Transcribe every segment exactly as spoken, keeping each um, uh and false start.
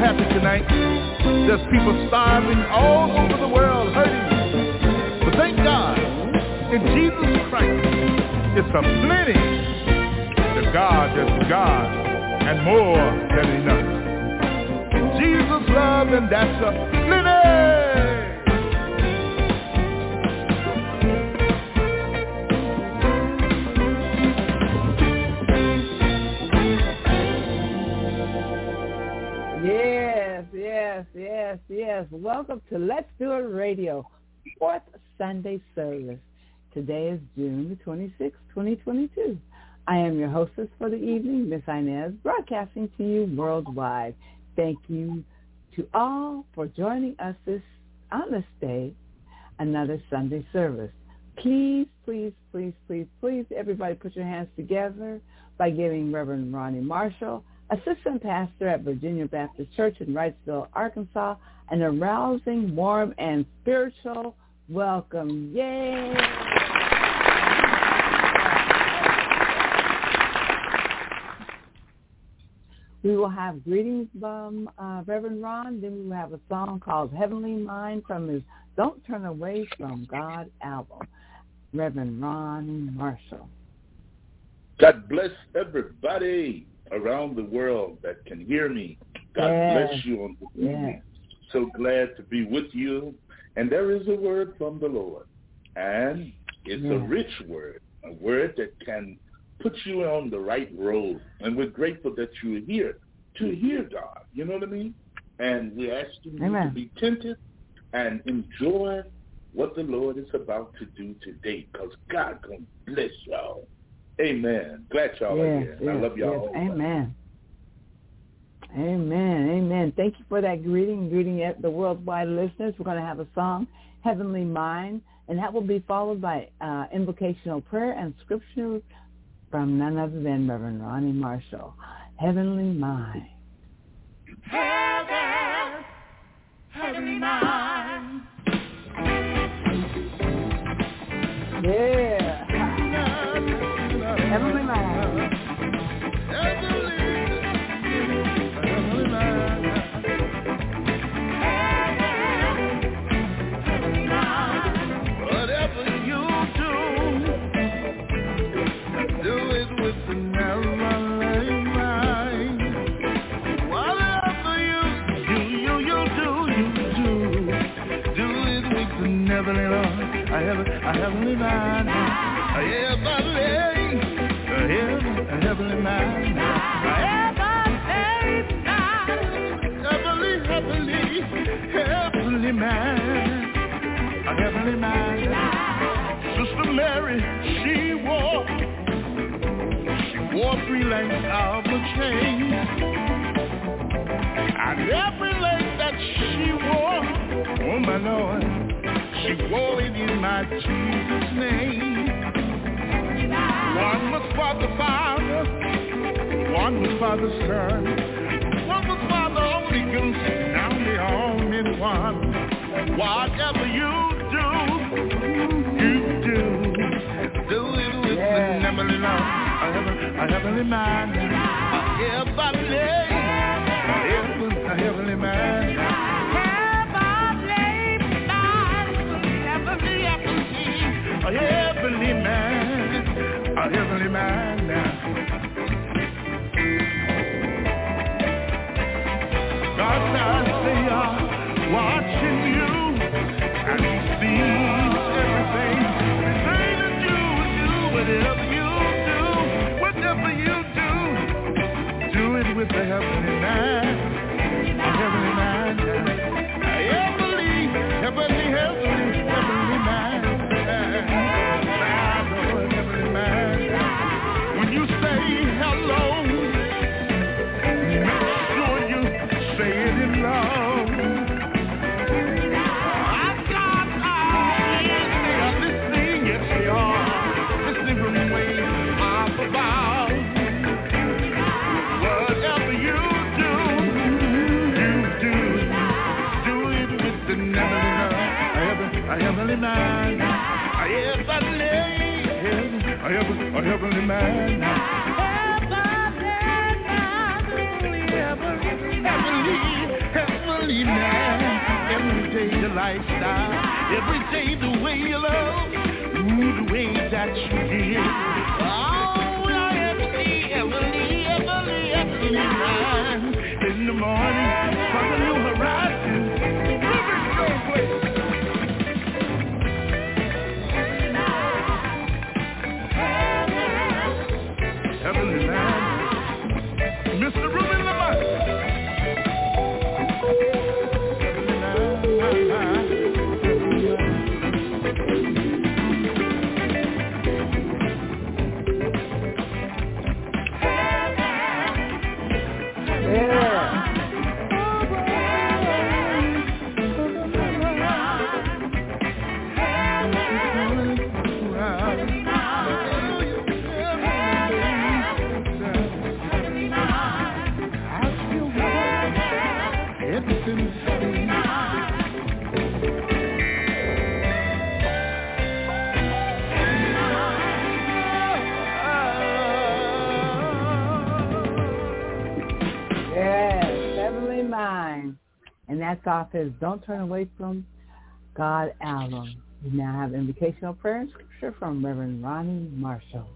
happy tonight. There's people starving all over the world, hurting. But thank God, in Jesus Christ, it's a plenty. The God that's God and more than enough. Jesus love, and that's a plenty. Yes, yes, yes, yes. Welcome to Let's Do It Radio, fourth Sunday service. Today is June the twenty-sixth, twenty twenty-two. I am your hostess for the evening, Miss Inez, broadcasting to you worldwide. Thank you to all for joining us this on this day, another Sunday service. Please, please, please, please, please, everybody put your hands together by giving Reverend Ronnie Marshall, Assistant Pastor at Virginia Baptist Church in Wrightsville, Arkansas, an arousing, warm, and spiritual welcome. Yay! We will have greetings from uh, Reverend Ron. Then we will have a song called Heavenly Mind from his Don't Turn Away from God album. Reverend Ron Marshall. God bless everybody around the world that can hear me. God yes. bless you on the yes. evening. So glad to be with you. And there is a word from the Lord. And it's yes. a rich word, a word that can put you on the right road. And we're grateful that you're here to hear God. You know what I mean? And we're asking you Amen. to be attentive and enjoy what the Lord is about to do today, because God gonna bless y'all. Amen. Glad y'all yes, are here. Yes, I love y'all yes. all. Amen. Amen. Amen. Thank you for that greeting, greeting at the worldwide listeners. We're going to have a song, Heavenly Mind, and that will be followed by uh, invocational prayer and scripture from none other than Reverend Ronnie Marshall. Heavenly Mind. Heaven, Heavenly Mind. Yeah. Heavenly Mind. Heavenly Mind. Heavenly Mind. Whatever you do, do it with the heavenly mind. Whatever you do, you, you do, you do, do it with the heavenly Lord. I have a, a heavenly mind. I have a heavenly, a heavenly mind. I have a heavenly, heavenly, heavenly mind. A heavenly mind. Sister Mary, she wore, she wore three lengths of a chain. And every length that she wore, oh my Lord, she wore it in my Jesus' name. One was for the Father, one was for the Son, one was for the Holy Ghost, now they all in one. Whatever you do, you do, do it with yeah. the heavenly love. I have a, a heavenly mind, a heavenly, a heavenly, a heavenly mind. A heavenly man, a heavenly man now. God's eyes, they are watching you, and He sees everything. He's saying that you do whatever you do, whatever you do, do it with the heavenly man, a heavenly man now. A heavenly, heavenly, heavenly, heavenly man. When you say hello, make sure you say it in love. I've got eyes, they are listening, yes they are, listening from way up above. Whatever you do, you do, do it with the heavenly love. A heavenly man, a heavenly, a heavenly, a heavenly man. Heavenly, heavenly, lifestyle. Every day the way you love, ooh, the way that you did. Oh, I ever see, Emily, Emily, Emily, mine. In the morning, from the new horizon, moving so quick. Heavenly man, Mister Ruben Lamont. Heavenly man, Yeah. And that's off his Don't Turn Away From God album. We now have invocational prayer and scripture from Reverend Ronnie Marshall.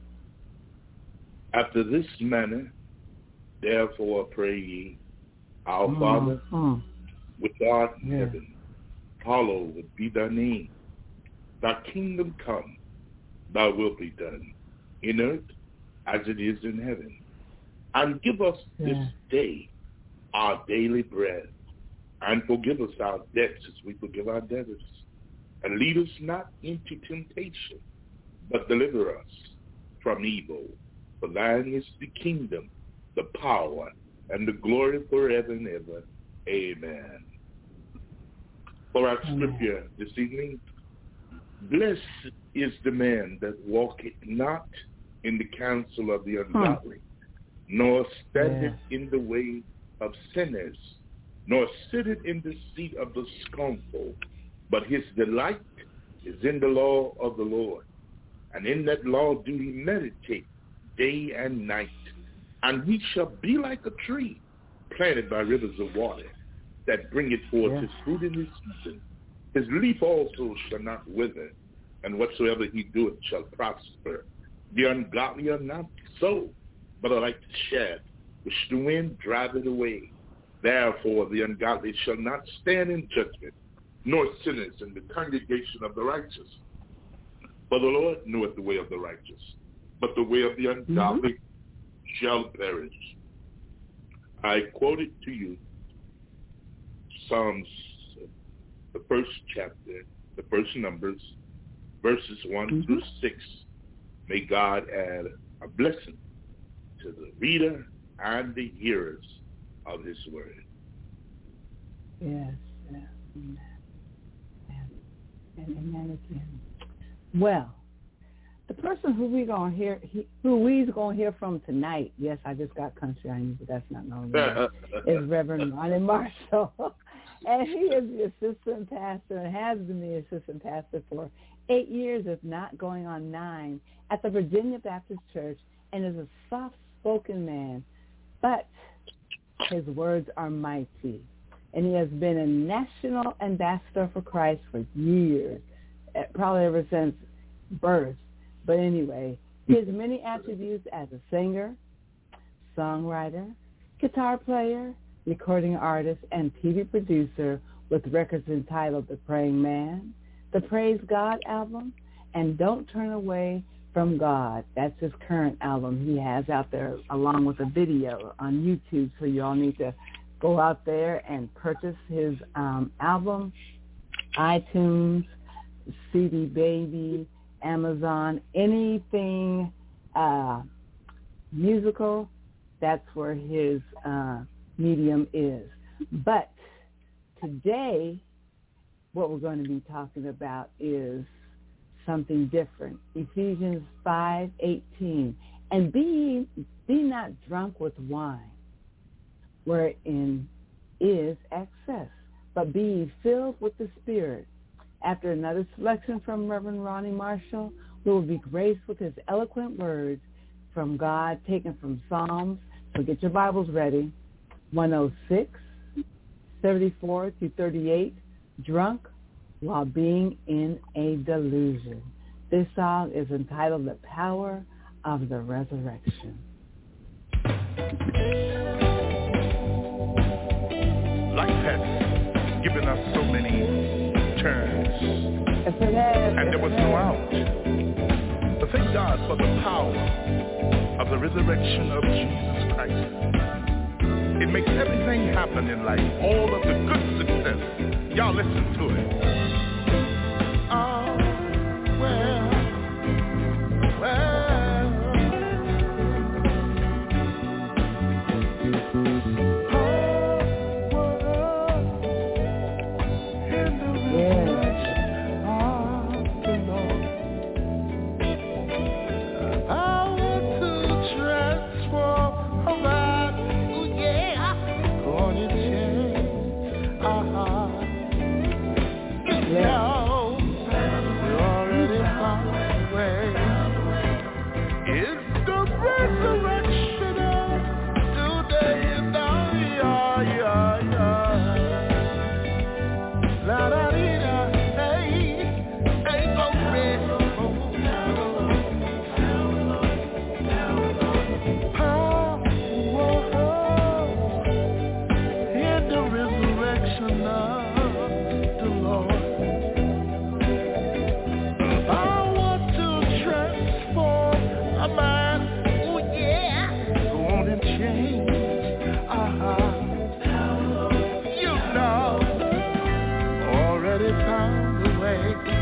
After this manner, therefore pray ye, Our mm-hmm. Father, mm-hmm. which art in yeah. heaven, hallowed be thy name. Thy kingdom come, thy will be done, in earth as it is in heaven. And give us yeah. this day our daily bread, and forgive us our debts as we forgive our debtors. And lead us not into temptation, but deliver us from evil. For thine is the kingdom, the power, and the glory forever and ever. Amen. For our scripture this evening, blessed is the man that walketh not in the counsel of the ungodly, hmm. nor standeth yeah. in the way of sinners, nor sitteth in the seat of the scornful, but his delight is in the law of the Lord. And in that law do he meditate day and night. And he shall be like a tree planted by rivers of water, that bringeth forth yeah. his fruit in his season. His leaf also shall not wither, and whatsoever he doeth shall prosper. The ungodly are not so, but are like the shaft, which the wind driveth away. Therefore the ungodly shall not stand in judgment, nor sinners in the congregation of the righteous. For the Lord knoweth the way of the righteous, but the way of the ungodly mm-hmm. shall perish. I quoted to you Psalms, the first chapter, the first Numbers, verses one mm-hmm. through six. May God add a blessing to the reader and the hearers of his word. Yes, yes, amen. And amen again. Well, the person who we gonna hear, he, who we's gonna hear from tonight, yes, I just got country on you, but that's not normal, is Reverend Ronnie Marshall. And he is the assistant pastor and has been the assistant pastor for eight years, if not going on nine, at the Virginia Baptist Church, and is a soft-spoken man, but his words are mighty. And he has been a national ambassador for Christ for years, probably ever since birth. But anyway, his many attributes as a singer, songwriter, guitar player, recording artist, and T V producer with records entitled The Praying Man, the Praise God album, and Don't Turn Away From God. That's his current album he has out there, along with a video on YouTube. So you all need to go out there and purchase his um, album, iTunes, C D Baby, Amazon, anything uh, musical. That's where his uh, medium is. But today, what we're going to be talking about is something different. Ephesians five eighteen. And be, be not drunk with wine, wherein is excess, but be ye filled with the Spirit. After another selection from Reverend Ronnie Marshall, we will be graced with his eloquent words from God, taken from Psalms. So get your Bibles ready. one oh six, thirty-four to thirty-eight, drunk while being in a delusion. This song is entitled The Power of the Resurrection. Life has given us so many turns, Yes, it has. and there was no out. But thank God for the power of the resurrection of Jesus Christ. It makes everything happen in life, all of the good success. Y'all listen to it. Oh, well, well. Oh, well, in the resurrection of the Lord. I want to transform a life. Ooh, yeah. Gonna change our heart. Yeah. Now, we already found a way. It's the resurrection of today. Now, yeah, yeah, yeah. La da dee da, hey, hey, go red. In the resurrection of the Lord, I want to transform a man. Oh yeah, go on and change our heart. You know, already found a way.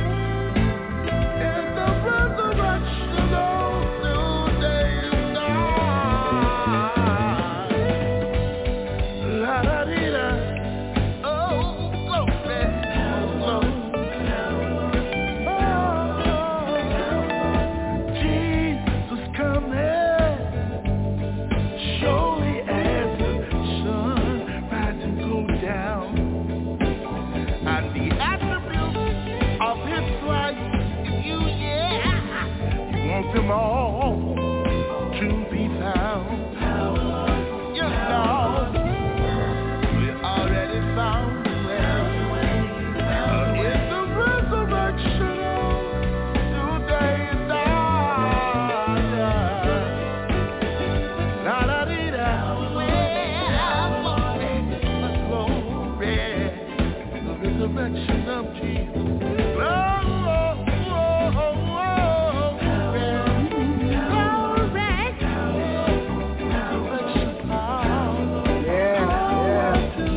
In the resurrection of today and night. La da dee da. Oh, glory. Oh, Jesus coming, surely as the sun rises and goes down, and the attributes of His life in you, yeah, He wants them all to be found. You know, we already found a way. Uh, in the resurrection of today and night. La da dee da. Well, glory, the resurrection of Jesus. Oh, oh, oh, oh, glory. Resurrection power. Yeah, yeah.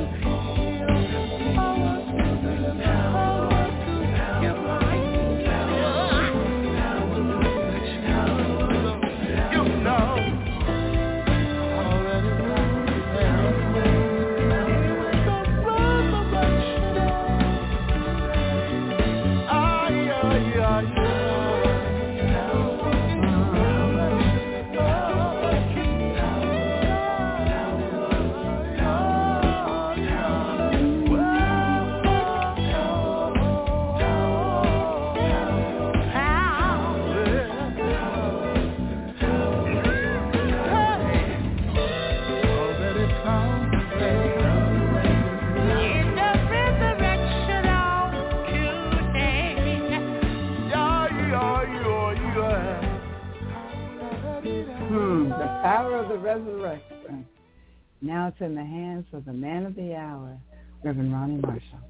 Hmm, the power of the resurrection. Now it's in the hands of the man of the hour, Reverend Ronnie Marshall.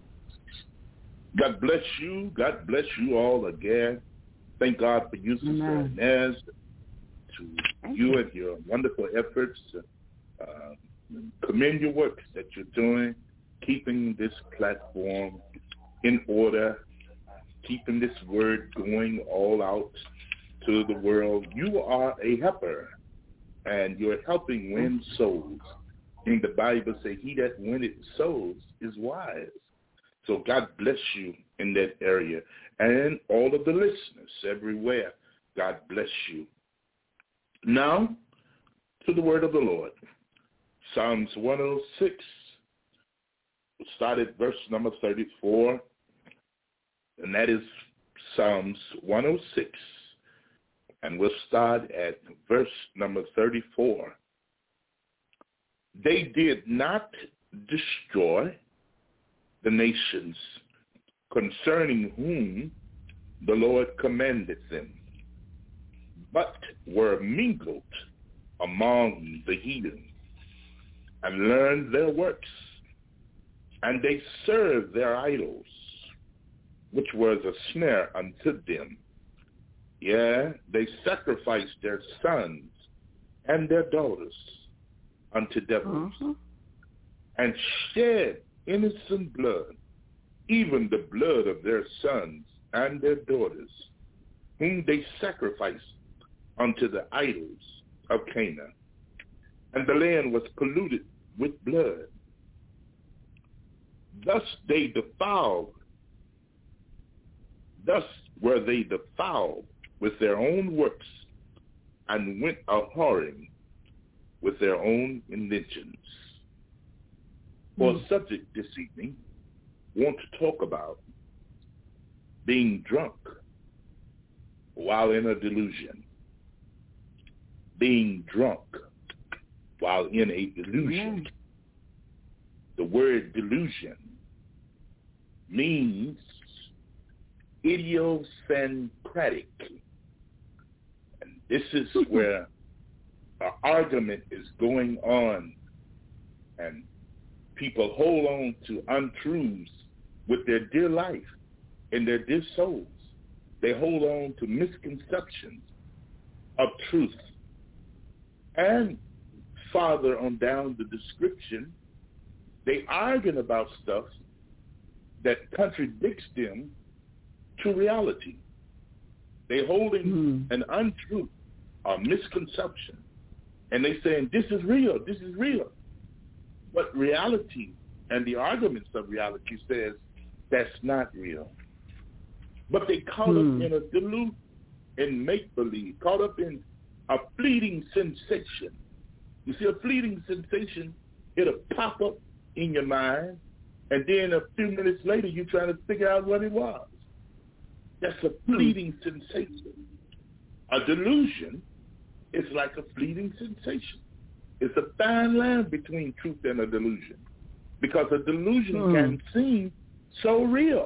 God bless you. God bless you all again. Thank God for you, Sister Amen. Inez, to Thank you you. and your wonderful efforts. Uh, commend your work that you're doing, keeping this platform in order, keeping this word going all out to the world. You are a helper, and you're helping win souls. In the Bible say, he that winneth souls is wise. So God bless you in that area. And all of the listeners everywhere, God bless you. Now, to the word of the Lord. Psalms one oh six, we'll start at verse number thirty-four, and that is Psalms one oh six, and we'll start at verse number thirty-four. They did not destroy the nations concerning whom the Lord commanded them, but were mingled among the heathen, and learned their works, and they served their idols, which was a snare unto them. Yeah, they sacrificed their sons and their daughters unto devils, uh-huh. and shed innocent blood, even the blood of their sons and their daughters, whom they sacrificed unto the idols of Canaan. And the land was polluted with blood. Thus they defiled, thus were they defiled with their own works, and went a-whoring with their own inventions. For mm. a subject this evening, I want to talk about being drunk while in a delusion. Being drunk while in a delusion. Yeah. The word delusion means idiosyncratic. And this is where an argument is going on, and people hold on to untruths with their dear life and their dear souls. They hold on to misconceptions of truth. And farther on down the description, they arguing about stuff that contradicts them to reality. They holding mm. an untruth or misconception, and they saying, this is real, this is real. But reality and the arguments of reality says that's not real. But they caught mm. up in a delusion, in make-believe, caught up in a fleeting sensation. You see, a fleeting sensation, it'll pop up in your mind, and then a few minutes later, you're trying to figure out what it was. That's a fleeting mm. sensation. A delusion is like a fleeting sensation. It's a fine line between truth and a delusion, because a delusion mm. can seem so real.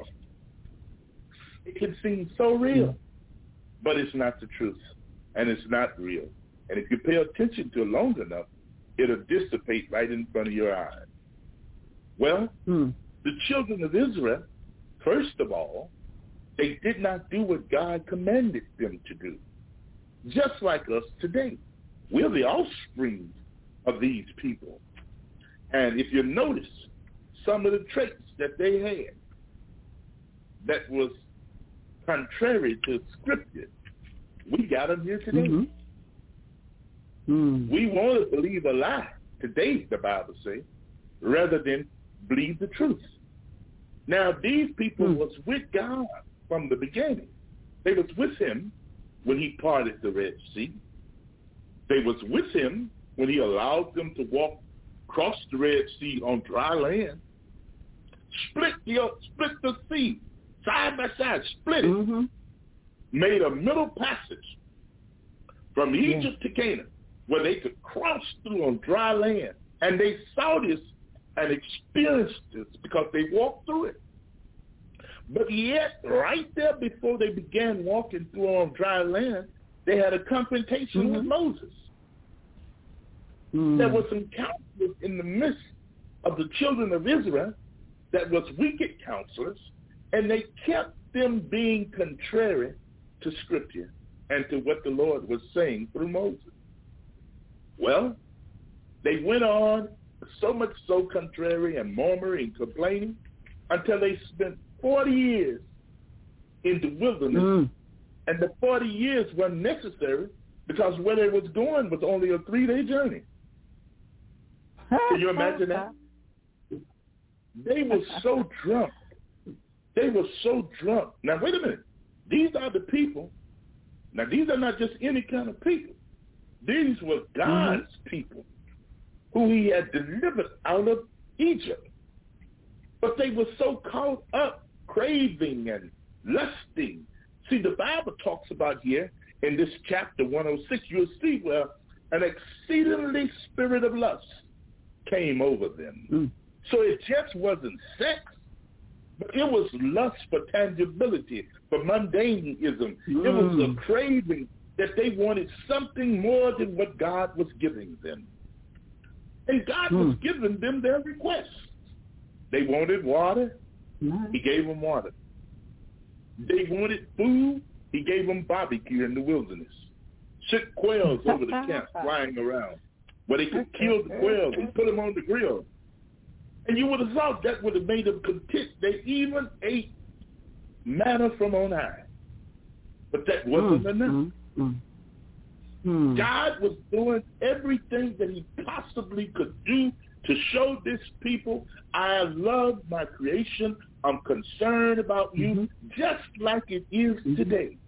It can seem so real, mm. but it's not the truth, and it's not real. And if you pay attention to it long enough, it'll dissipate right in front of your eyes. Well, mm. the children of Israel, first of all, they did not do what God commanded them to do. Just like us today. We're the offspring of these people. And if you notice some of the traits that they had that was contrary to Scripture, we got them here today. Mm-hmm. Mm. We want to believe a lie today, the Bible says, rather than believe the truth. Now, these people mm. was with God from the beginning. They was with him when he parted the Red Sea. They was with him when he allowed them to walk across the Red Sea on dry land, split the, split the sea side by side, split it, mm-hmm. made a middle passage from Egypt yeah. to Canaan, where they could cross through on dry land. And they saw this and experienced this because they walked through it. But yet, right there before they began walking through on dry land, they had a confrontation mm-hmm. with Moses. Mm. There was some counselors in the midst of the children of Israel that was wicked counselors, and they kept them being contrary to Scripture and to what the Lord was saying through Moses. Well, they went on so much so contrary and murmuring and complaining until they spent forty years in the wilderness. Mm. And the forty years were necessary because where they was going was only a three-day journey. Can you imagine that? They were so drunk. They were so drunk. Now, wait a minute. These are the people. Now, these are not just any kind of people. These were God's mm-hmm. people who he had delivered out of Egypt. But they were so caught up, craving and lusting. See, the Bible talks about here in this chapter one oh six, you'll see where an exceedingly spirit of lust came over them. Mm. So it just wasn't sex. But it was lust for tangibility, for mundaineism. Mm. It was a craving that they wanted something more than what God was giving them. And God mm. was giving them their requests. They wanted water. Mm. He gave them water. They wanted food. He gave them barbecue in the wilderness. Sick quails over the camp flying around where they could kill the quails and put them on the grill. And you would have thought that would have made them content. They even ate manna from on high. But that wasn't mm, enough. Mm, mm. God was doing everything that he possibly could do to show this people, I love my creation. I'm concerned about you, mm-hmm. just like it is mm-hmm. today.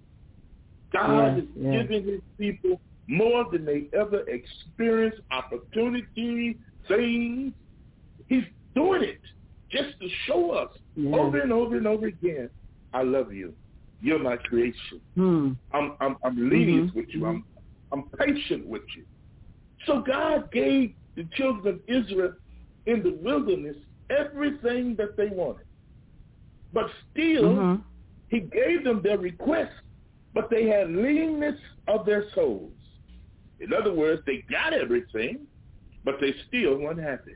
God yes, is yes. giving his people more than they ever experienced, opportunity, things. He's doing it just to show us yes. over and over and over again, I love you. You're my creation. Mm. I'm, I'm, I'm lenient mm-hmm. with you. I'm, I'm patient with you. So God gave the children of Israel in the wilderness everything that they wanted. But still, mm-hmm. he gave them their requests, but they had leanness of their souls. In other words, they got everything, but they still weren't happy.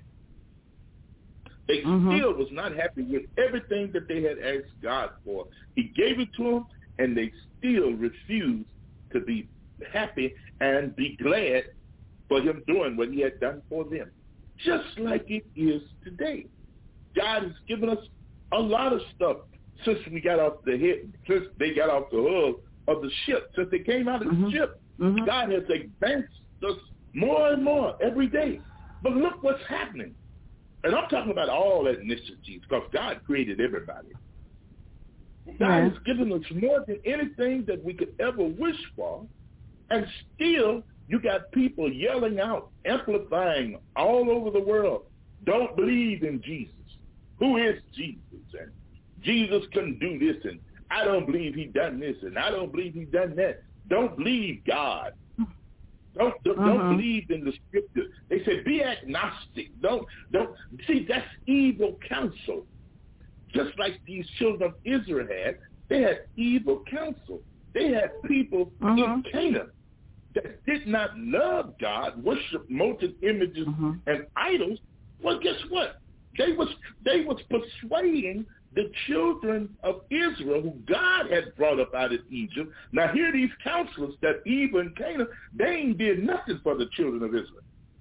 They mm-hmm. still was not happy with everything that they had asked God for. He gave it to them, and they still refused to be happy and be glad for him doing what he had done for them. Just like it is today. God has given us a lot of stuff since we got off the head, since they got off the hull of the ship, since they came out of mm-hmm. the ship. Mm-hmm. God has advanced us more and more every day. But look what's happening. And I'm talking about all ethnicities because God created everybody. God yeah. has given us more than anything that we could ever wish for, and still you got people yelling out, amplifying all over the world, don't believe in Jesus. Who is Jesus? And Jesus couldn't do this, and I don't believe he done this, and I don't believe he done that. Don't believe God. Don't don't, uh-huh. don't believe in the scripture. They say be agnostic. Don't don't see that's evil counsel. Just like these children of Israel had, they had evil counsel. They had people uh-huh. in Canaan that did not love God, worship molten images uh-huh. and idols. Well, guess what? They was they was persuading the children of Israel, who God had brought up out of Egypt. Now here these counselors that Eva and Canaan, they ain't did nothing for the children of Israel.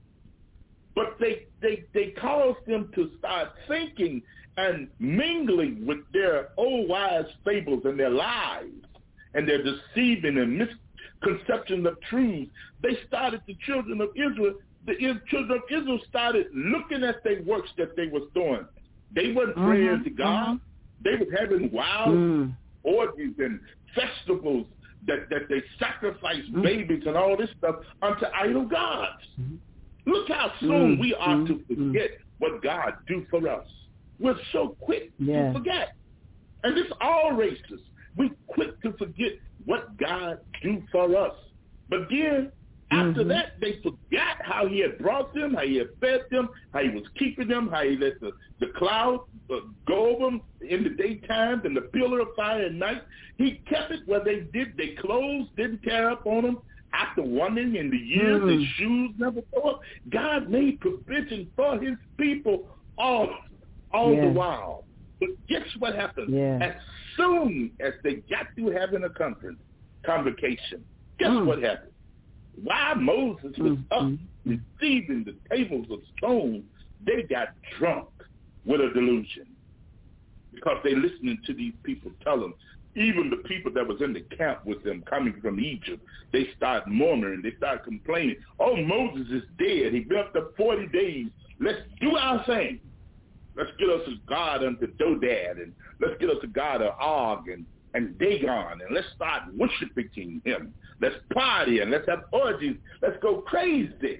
But they, they, they caused them to start thinking and mingling with their old wives' fables and their lies and their deceiving and misconception of truth. They started, the children of Israel, the children of Israel started looking at their works that they was doing. They weren't praying uh-huh, to God. Uh-huh. They were having wild mm. orgies and festivals that, that they sacrificed mm. babies and all this stuff unto idol gods. Mm. Look how soon mm. we are mm. to forget mm. what God do for us. We're so quick yeah. to forget. And it's all races. We quick to forget what God do for us. But then after mm-hmm. that, they forgot how he had brought them, how he had fed them, how he was keeping them, how he let the, the cloud uh, go over them in the daytime and the pillar of fire at night. He kept it where they did. Their clothes didn't tear up on them. After wandering in the years, mm. their shoes never tore up. God made provision for his people all, all yeah. the while. But guess what happened? Yeah. As soon as they got through having a conference, convocation, guess mm. what happened? While Moses was mm-hmm. up receiving the tables of stone, they got drunk with a delusion because they listening to these people tell them. Even the people that was in the camp with them coming from Egypt, they start murmuring, they start complaining. Oh, Moses is dead. He been up to forty days. Let's do our thing. Let's get us a god unto Dodad, and let's get us a god of Og and, and Dagon, and let's start worshiping him. Let's party and let's have orgies. Let's go crazy.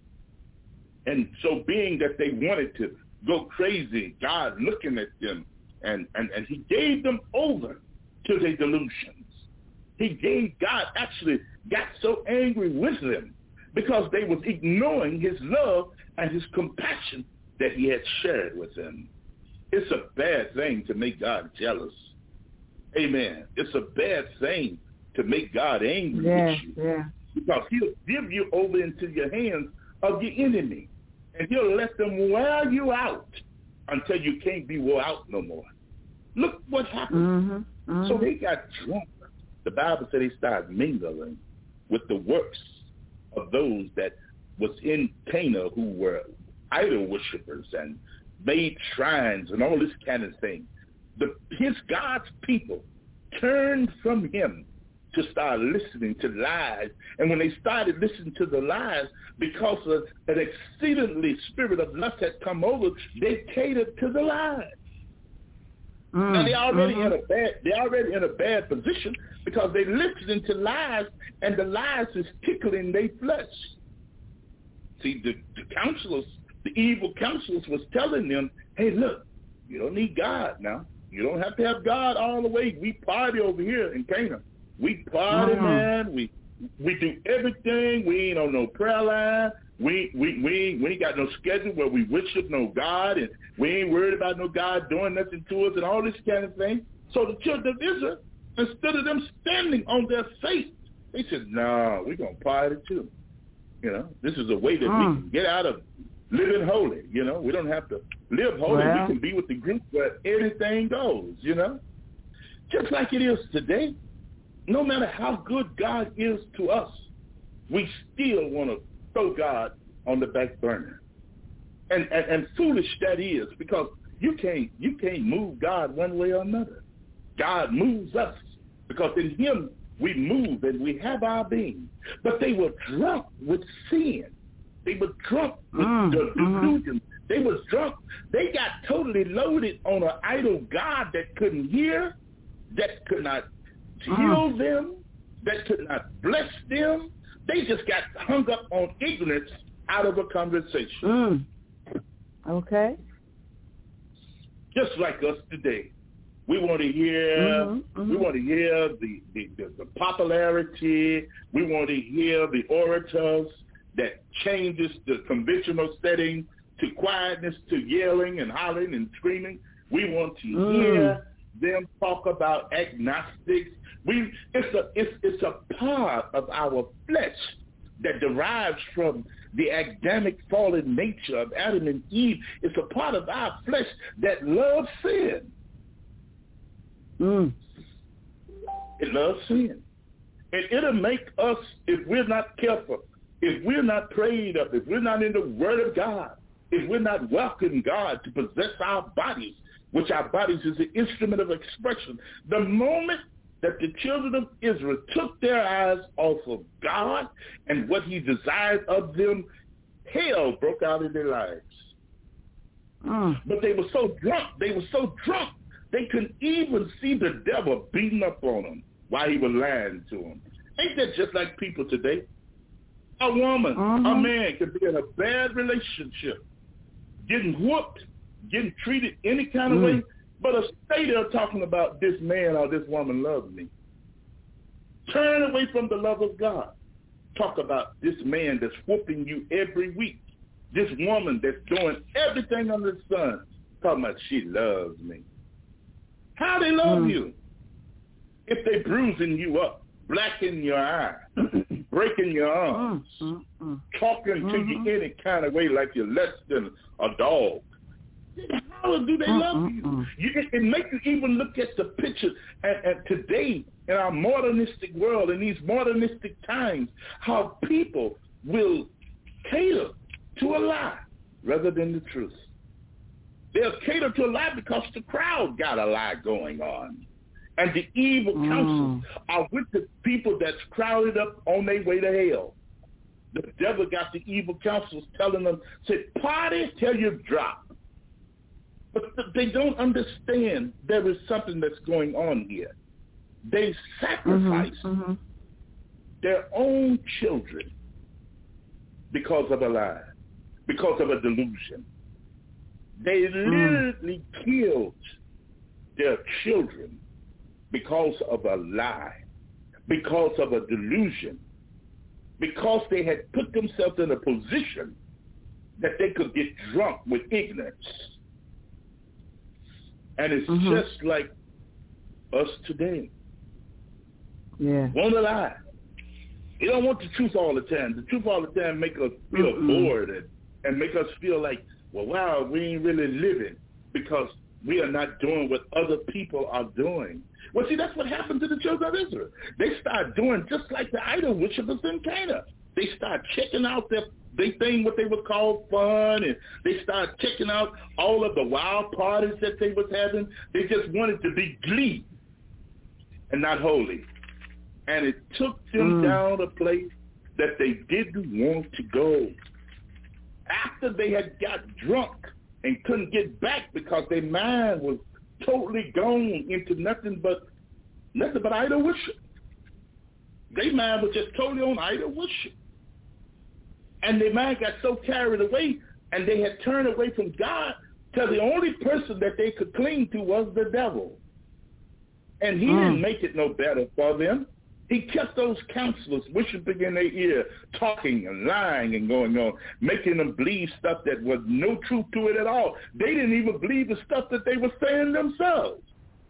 And so being that they wanted to go crazy, God looking at them, and, and, and he gave them over to their delusions. He gave, God actually got so angry with them because they was ignoring his love and his compassion that he had shared with them. It's a bad thing to make God jealous. Amen. It's a bad thing to make God angry yeah, with you. Yeah. Because he'll give you over into your hands of your enemy. And he'll let them wear you out until you can't be wore out no more. Look what happened. Mm-hmm, mm-hmm. So they got drunk. The Bible said they started mingling with the works of those that was in Cana who were idol worshippers and made shrines and all this kind of thing. The, his God's people turned from him to start listening to lies. And when they started listening to the lies, because of an exceedingly spirit of lust had come over, they catered to the lies. Mm, now they already mm-hmm. in a bad they already in a bad position because they listening to lies, and the lies is tickling their flesh. See, the, the counselors, the evil counselors was telling them, hey, look, you don't need God now. You don't have to have God all the way. We party over here in Canaan. We party, mm-hmm. man. We we do everything. We ain't on no prayer line. We we we we ain't got no schedule where we worship no God, and we ain't worried about no God doing nothing to us and all this kind of thing. So the children of Israel, instead of them standing on their faith, they said, "No, nah, we're gonna party too. You know, this is a way that mm. we can get out of living holy. You know, we don't have to live holy. Well. We can be with the group where anything goes. You know, just like it is today." No matter how good God is to us, we still want to throw God on the back burner. And, and and foolish that is, because you can't you can't move God one way or another. God moves us because in him we move and we have our being. But they were drunk with sin. They were drunk with mm, the delusion. Mm-hmm. They was drunk. They got totally loaded on an idol God that couldn't hear, that could not heal mm. them, that could not bless them. They just got hung up on ignorance out of a conversation. Mm. Okay. Just like us today. We want to hear mm-hmm, mm-hmm. we want to hear the, the, the, the popularity. We want to hear the orators that changes the conventional setting to quietness, to yelling and hollering and screaming. We want to mm. hear them talk about agnostics. We it's a it's it's a part of our flesh that derives from the Adamic fallen nature of Adam and Eve. It's a part of our flesh that loves sin. Mm. It loves sin. And it'll make us, if we're not careful, if we're not prayed up, if we're not in the Word of God, if we're not welcoming God to possess our bodies, which our bodies is an instrument of expression, the moment that the children of Israel took their eyes off of God and what he desired of them, hell broke out in their lives. Mm. But they were so drunk, they were so drunk, they couldn't even see the devil beating up on them while he was lying to them. Ain't that just like people today? A woman, mm-hmm. a man could be in a bad relationship, getting whooped, getting treated any kind of mm. way, but a stay there talking about this man or this woman loves me. Turn away from the love of God. Talk about this man that's whooping you every week. This woman that's doing everything under the sun. Talking about she loves me. How they love mm. you? If they bruising you up, blacking your eye, breaking your arms, mm, mm, mm. talking mm-hmm. to you any kind of way like you're less than a dog. How do they mm, love mm, you? Mm. you? It makes you even look at the picture. And, and today, in our modernistic world, in these modernistic times, how people will cater to a lie rather than the truth. They'll cater to a lie because the crowd got a lie going on. And the evil mm. counsels are with the people that's crowded up on their way to hell. The devil got the evil counsels telling them, say, party till you drop. But they don't understand there is something that's going on here. They sacrifice mm-hmm, mm-hmm. their own children because of a lie, because of a delusion. They literally mm. killed their children because of a lie, because of a delusion, because they had put themselves in a position that they could get drunk with ignorance. And it's mm-hmm. just like us today. Yeah. Won't lie. You don't want the truth all the time. The truth all the time make us feel mm-hmm. bored and, and make us feel like, well, wow, we ain't really living because we are not doing what other people are doing. Well, see, that's what happened to the children of Israel. They start doing just like the idol worshippers in Canaan. They start checking out their they thing what they would call fun, and they start checking out all of the wild parties that they was having. They just wanted to be glee and not holy. And it took them mm. down a place that they didn't want to go. After they had got drunk and couldn't get back because their mind was totally gone into nothing but nothing but idol worship. Their mind was just totally on idol worship. And their mind got so carried away, and they had turned away from God till the only person that they could cling to was the devil. And he mm. didn't make it no better for them. He kept those counselors whispering in their ear, talking and lying and going on, making them believe stuff that was no truth to it at all. They didn't even believe the stuff that they were saying themselves.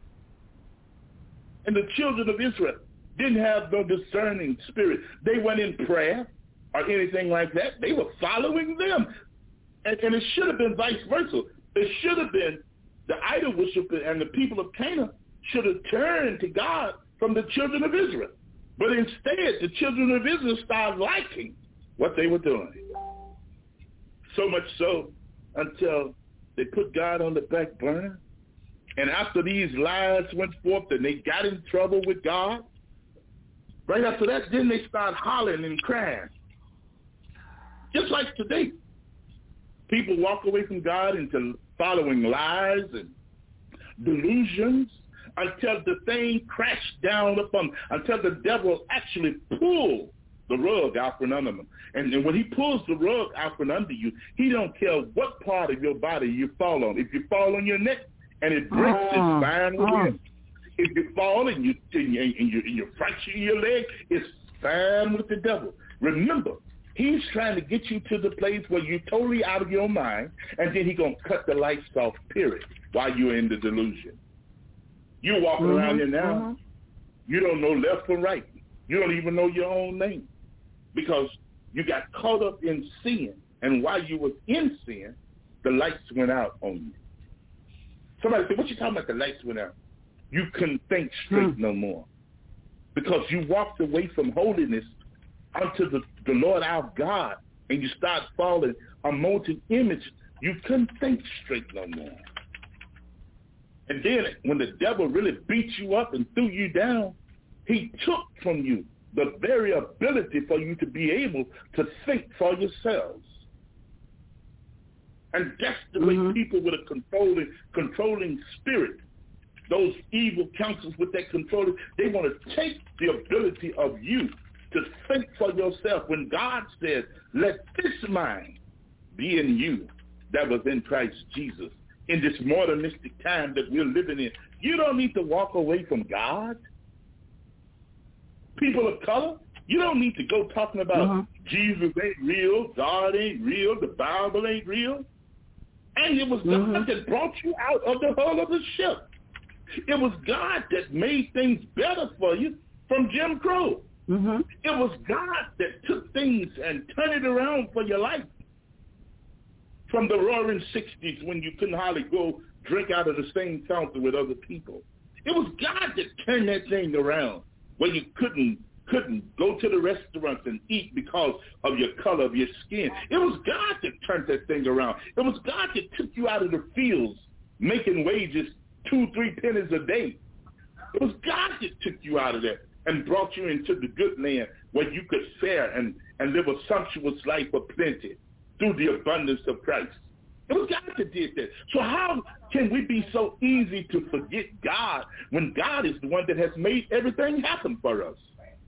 And the children of Israel didn't have no discerning spirit. They weren't in prayer or anything like that. They were following them. And, and it should have been vice versa. It should have been the idol worshiper and the people of Canaan should have turned to God from the children of Israel. But instead, the children of Israel started liking what they were doing. So much so until they put God on the back burner. And after these lies went forth and they got in trouble with God, right after that, then they start hollering and crying. Just like today. People walk away from God into following lies and delusions until the thing crashed down upon them, until the devil actually pulled the rug out from under them. And, and when he pulls the rug out from under you, he don't care what part of your body you fall on. If you fall on your neck and it breaks, uh, it's fine with uh. him. If you fall and you, and you, and you, and you fracture your leg, it's fine with the devil. Remember, he's trying to get you to the place where you're totally out of your mind, and then he's going to cut the lights off, period, while you're in the delusion. You're walking mm-hmm, around here now. Mm-hmm. You don't know left from right. You don't even know your own name because you got caught up in sin, and while you was in sin, the lights went out on you. Somebody said, what you talking about the lights went out? You couldn't think straight hmm. no more because you walked away from holiness unto the, the Lord our God, and you start following a molten image. You couldn't think straight no more. And then when the devil really beat you up and threw you down, he took from you the very ability for you to be able to think for yourselves. And that's the mm-hmm. way people with a controlling, controlling spirit, those evil counsels with that controlling, they want to take the ability of you to think for yourself when God said, let this mind be in you that was in Christ Jesus. In this modernistic time that we're living in, you don't need to walk away from God. People of color, you don't need to go talking about uh-huh. Jesus ain't real, God ain't real, the Bible ain't real. And it was uh-huh. God that brought you out of the hull of the ship. It was God that made things better for you from Jim Crow. Uh-huh. It was God that took things and turned it around for your life. From the roaring sixties when you couldn't hardly go drink out of the same fountain with other people. It was God that turned that thing around where you couldn't couldn't go to the restaurants and eat because of your color of your skin. It was God that turned that thing around. It was God that took you out of the fields making wages two, three pennies a day. It was God that took you out of there and brought you into the good land where you could fare and, and live a sumptuous life of plenty through the abundance of Christ. It was God that did that. So how can we be so easy to forget God when God is the one that has made everything happen for us?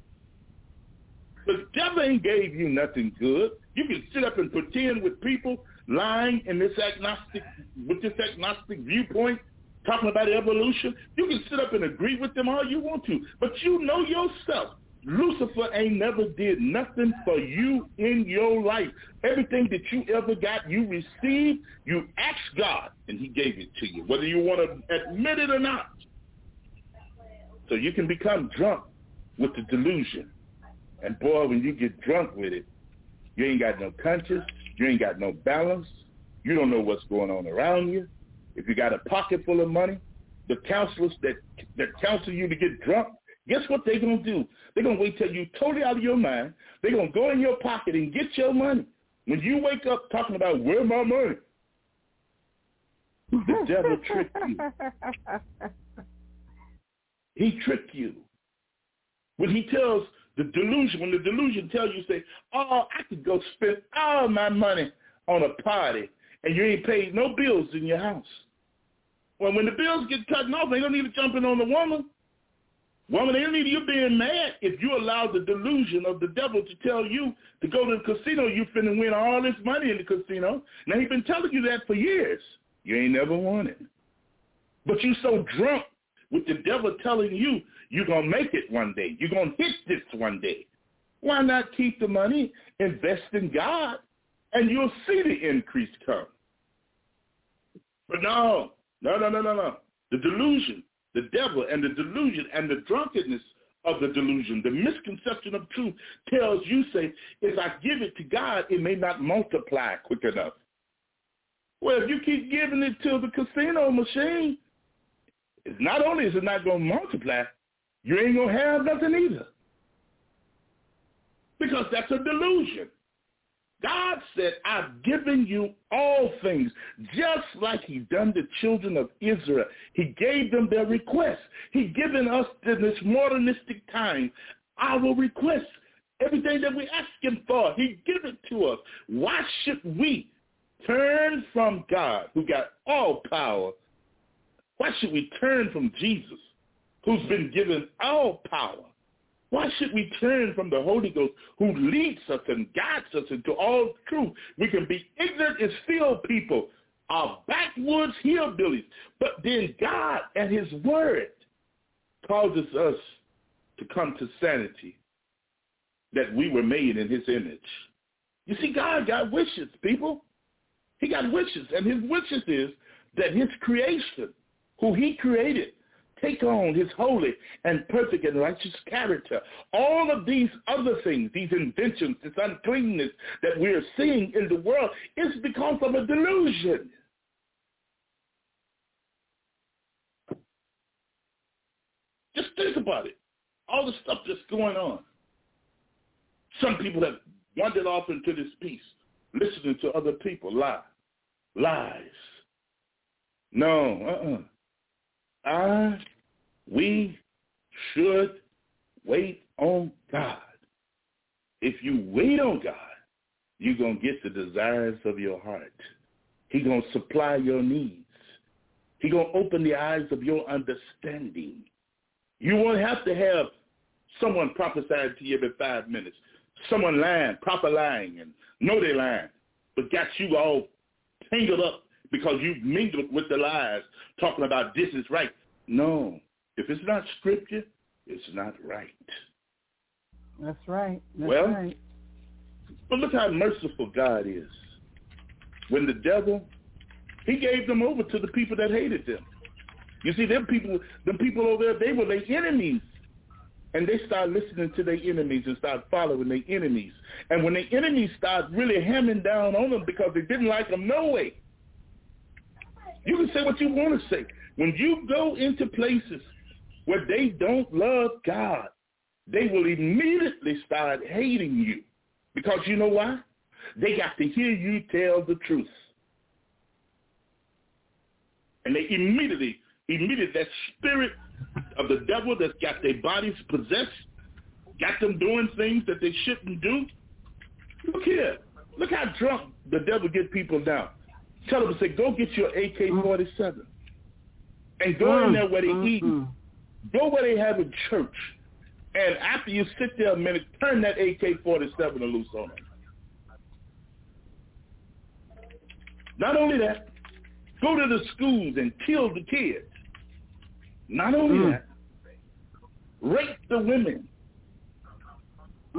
The devil ain't gave you nothing good. You can sit up and pretend with people lying in this agnostic, with this agnostic viewpoint, talking about evolution. You can sit up and agree with them all you want to, but you know yourself Lucifer ain't never did nothing for you in your life. Everything that you ever got, you received, you asked God, and he gave it to you, whether you want to admit it or not. So you can become drunk with the delusion. And boy, when you get drunk with it, you ain't got no conscience, you ain't got no balance, you don't know what's going on around you. If you got a pocket full of money, the counselors that, that counsel you to get drunk, guess what they're going to do? They're going to wait till you're totally out of your mind. They're going to go in your pocket and get your money. When you wake up talking about, where's my money? The devil tricked you. He tricked you. When he tells the delusion, when the delusion tells you, say, oh, I could go spend all my money on a party, and you ain't paid no bills in your house. Well, when the bills get cut off, they don't need to jump in on the woman. Woman, they don't need you being mad if you allow the delusion of the devil to tell you to go to the casino, you finna win all this money in the casino. Now, he's been telling you that for years. You ain't never won it. But you so drunk with the devil telling you you're going to make it one day. You're going to hit this one day. Why not keep the money, invest in God, and you'll see the increase come. But no, no, no, no, no, no. The delusion, the devil and the delusion and the drunkenness of the delusion, the misconception of truth tells you, say, if I give it to God, it may not multiply quick enough. Well, if you keep giving it to the casino machine, it's not only is it not going to multiply, you ain't going to have nothing either. Because that's a delusion. God said, I've given you all things, just like he done the children of Israel. He gave them their requests. He given us in this modernistic time our requests. Everything that we ask him for, he give it to us. Why should we turn from God, who got all power? Why should we turn from Jesus, who's been given all power? Why should we turn from the Holy Ghost, who leads us and guides us into all truth? We can be ignorant as field people, our backwoods hillbillies, but then God and his word causes us to come to sanity, that we were made in his image. You see, God got wishes, people. He got wishes, and his wishes is that his creation, who he created, take on his holy and perfect and righteous character. All of these other things, these inventions, this uncleanness that we're seeing in the world is because of a delusion. Just think about it. All the stuff that's going on. Some people have wandered off into this peace, listening to other people lie. Lies. No, uh-uh. I, we should wait on God. If you wait on God, you're going to get the desires of your heart. He's going to supply your needs. He's going to open the eyes of your understanding. You won't have to have someone prophesying to you every five minutes. Someone lying, proper lying, and know they're lying, but got you all tangled up because you've mingled with the lies, talking about this is right. No. If it's not scripture, it's not right. That's right. That's well, right. But look how merciful God is. When the devil, he gave them over to the people that hated them. You see, them people, them people over there, they were their enemies. And they started listening to their enemies and started following their enemies. And when their enemies started really hammering down on them because they didn't like them, no way. You can say what you want to say. When you go into places where they don't love God, they will immediately start hating you. Because you know why? They got to hear you tell the truth. And they immediately, immediately, that spirit of the devil that's got their bodies possessed, got them doing things that they shouldn't do. Look here. Look how drunk the devil get people down. Tell them to say, go get your A K forty-seven. And go mm, in there where they mm, eat. Mm. Go where they have a church. And after you sit there a minute, turn that A K forty-seven loose on them. Not only that, go to the schools and kill the kids. Not only mm. that, rape the women.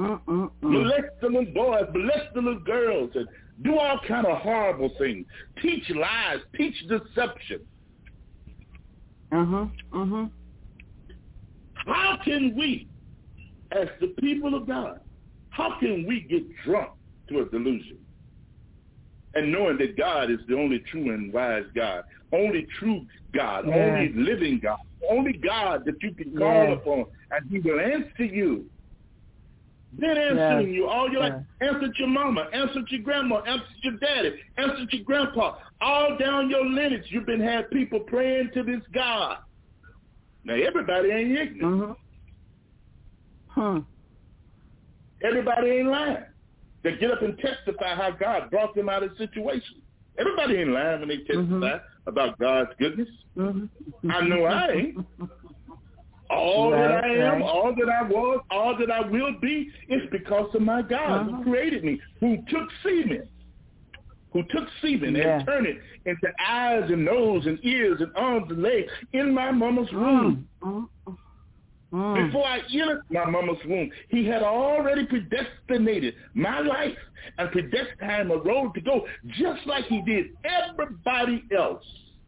mm, mm, mm. molest the little boys, molest the little girls, and do all kind of horrible things. Teach lies, teach deception. Uh-huh, uh-huh. How can we, as the people of God, how can we get drunk to a delusion? And knowing that God is the only true and wise God, only true God, yes. only living God, only God that you can call yes. upon, and He will answer you. Then answering yes. you all your yes. life. Answered your mama, answered your grandma, answered your daddy, answered your grandpa. All down your lineage, you've been had people praying to this God. Now, everybody ain't ignorant. Mm-hmm. Huh. Everybody ain't lying. They get up and testify how God brought them out of situations. Everybody ain't lying when they testify mm-hmm. about God's goodness. Mm-hmm. I know I ain't. All right, that I am, right. all that I was, all that I will be is because of my God uh-huh. who created me, who took semen, who took semen yeah. and turned it into eyes and nose and ears and arms and legs in my mama's womb. Mm. Mm. Before I entered my mama's womb, He had already predestinated my life and predestined a road to go just like He did everybody else.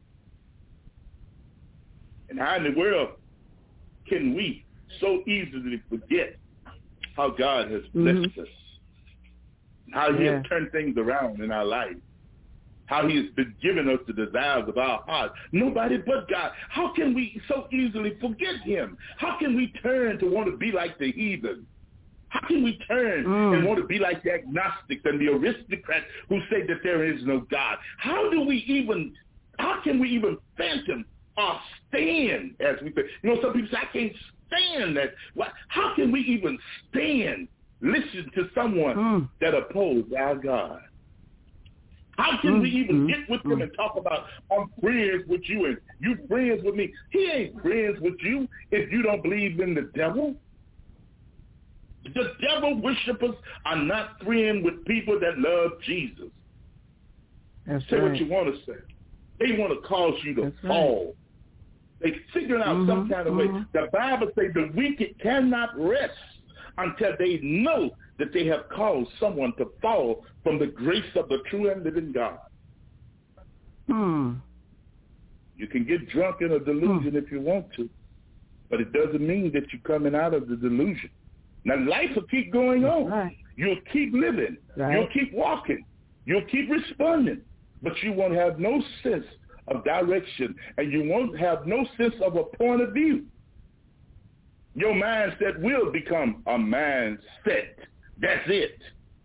And how in the world can we so easily forget how God has blessed mm-hmm. us, how He yeah. has turned things around in our life, how He has been giving us the desires of our heart? Nobody but God. How can we so easily forget Him? How can we turn to want to be like the heathen? How can we turn mm. and want to be like the agnostics and the aristocrats who say that there is no God? How do we even, how can we even phantom or stand, as we say? You know, some people say, I can't stand that. How can we even stand, listen to someone mm. that opposes our God? How can mm, we even mm, get with mm. them and talk about, I'm friends with you and you friends with me? He ain't friends with you if you don't believe in the devil. The devil worshipers are not friends with people that love Jesus. That's say right. what you want to say. They want to cause you to That's fall. Right. They figure out mm-hmm, some kind of mm-hmm. way. The Bible says the wicked cannot rest until they know that they have caused someone to fall from the grace of the true and living God. Hmm. You can get drunk in a delusion hmm. if you want to, but it doesn't mean that you're coming out of the delusion. Now, life will keep going on. Right. You'll keep living. Right. You'll keep walking. You'll keep responding, but you won't have no sense of direction, and you won't have no sense of a point of view. Your mindset will become a mindset. That's it.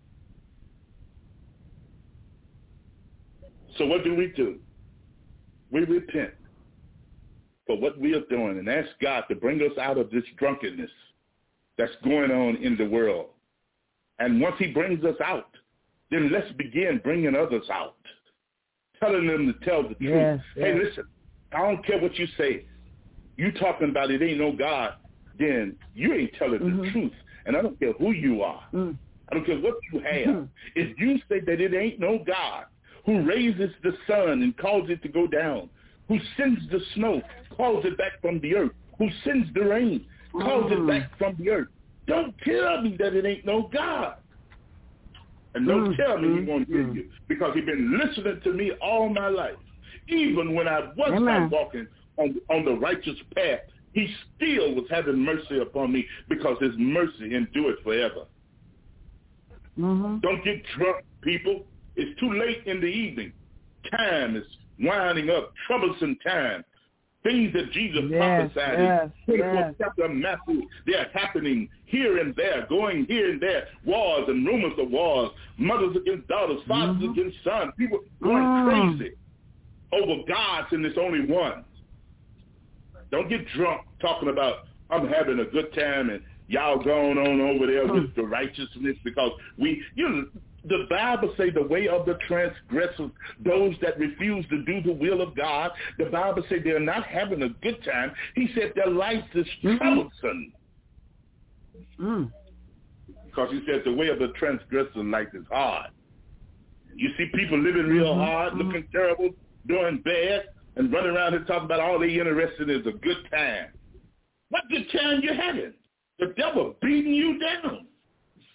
So what do we do? We repent for what we are doing and ask God to bring us out of this drunkenness that's going on in the world. And once He brings us out, then let's begin bringing others out, telling them to tell the truth. Yes, hey, yes. listen, I don't care what you say. You talking about it ain't no God, then you ain't telling mm-hmm. the truth. And I don't care who you are. Mm. I don't care what you have. Mm. If you say that it ain't no God who raises the sun and causes it to go down, who sends the snow, calls it back from the earth, who sends the rain, calls mm. it back from the earth, don't tell me that it ain't no God. And don't mm. tell me mm. He won't hear mm. you, because He's been listening to me all my life. Even when I was Amen. not walking on, on the righteous path, He still was having mercy upon me, because His mercy endures forever. Mm-hmm. Don't get drunk, people. It's too late in the evening. Time is winding up, troublesome time. Things that Jesus yes, prophesied yes, in twenty-fourth yes. chapter of Matthew, they are happening here and there, going here and there. Wars and rumors of wars, mothers against daughters, fathers mm-hmm. against sons, people going mm. crazy over gods and there's only one. Don't get drunk talking about, I'm having a good time and y'all going on over there mm. with the righteousness, because we, you know, the Bible say the way of the transgressors, those that refuse to do the will of God, the Bible say they're not having a good time. He said their life is troublesome. Mm. Because he said the way of the transgressor life is hard. You see people living real mm-hmm. hard, mm-hmm. looking terrible, doing bad, and running around here talking about all they interested in is a good time. What good time you having? The devil beating you down.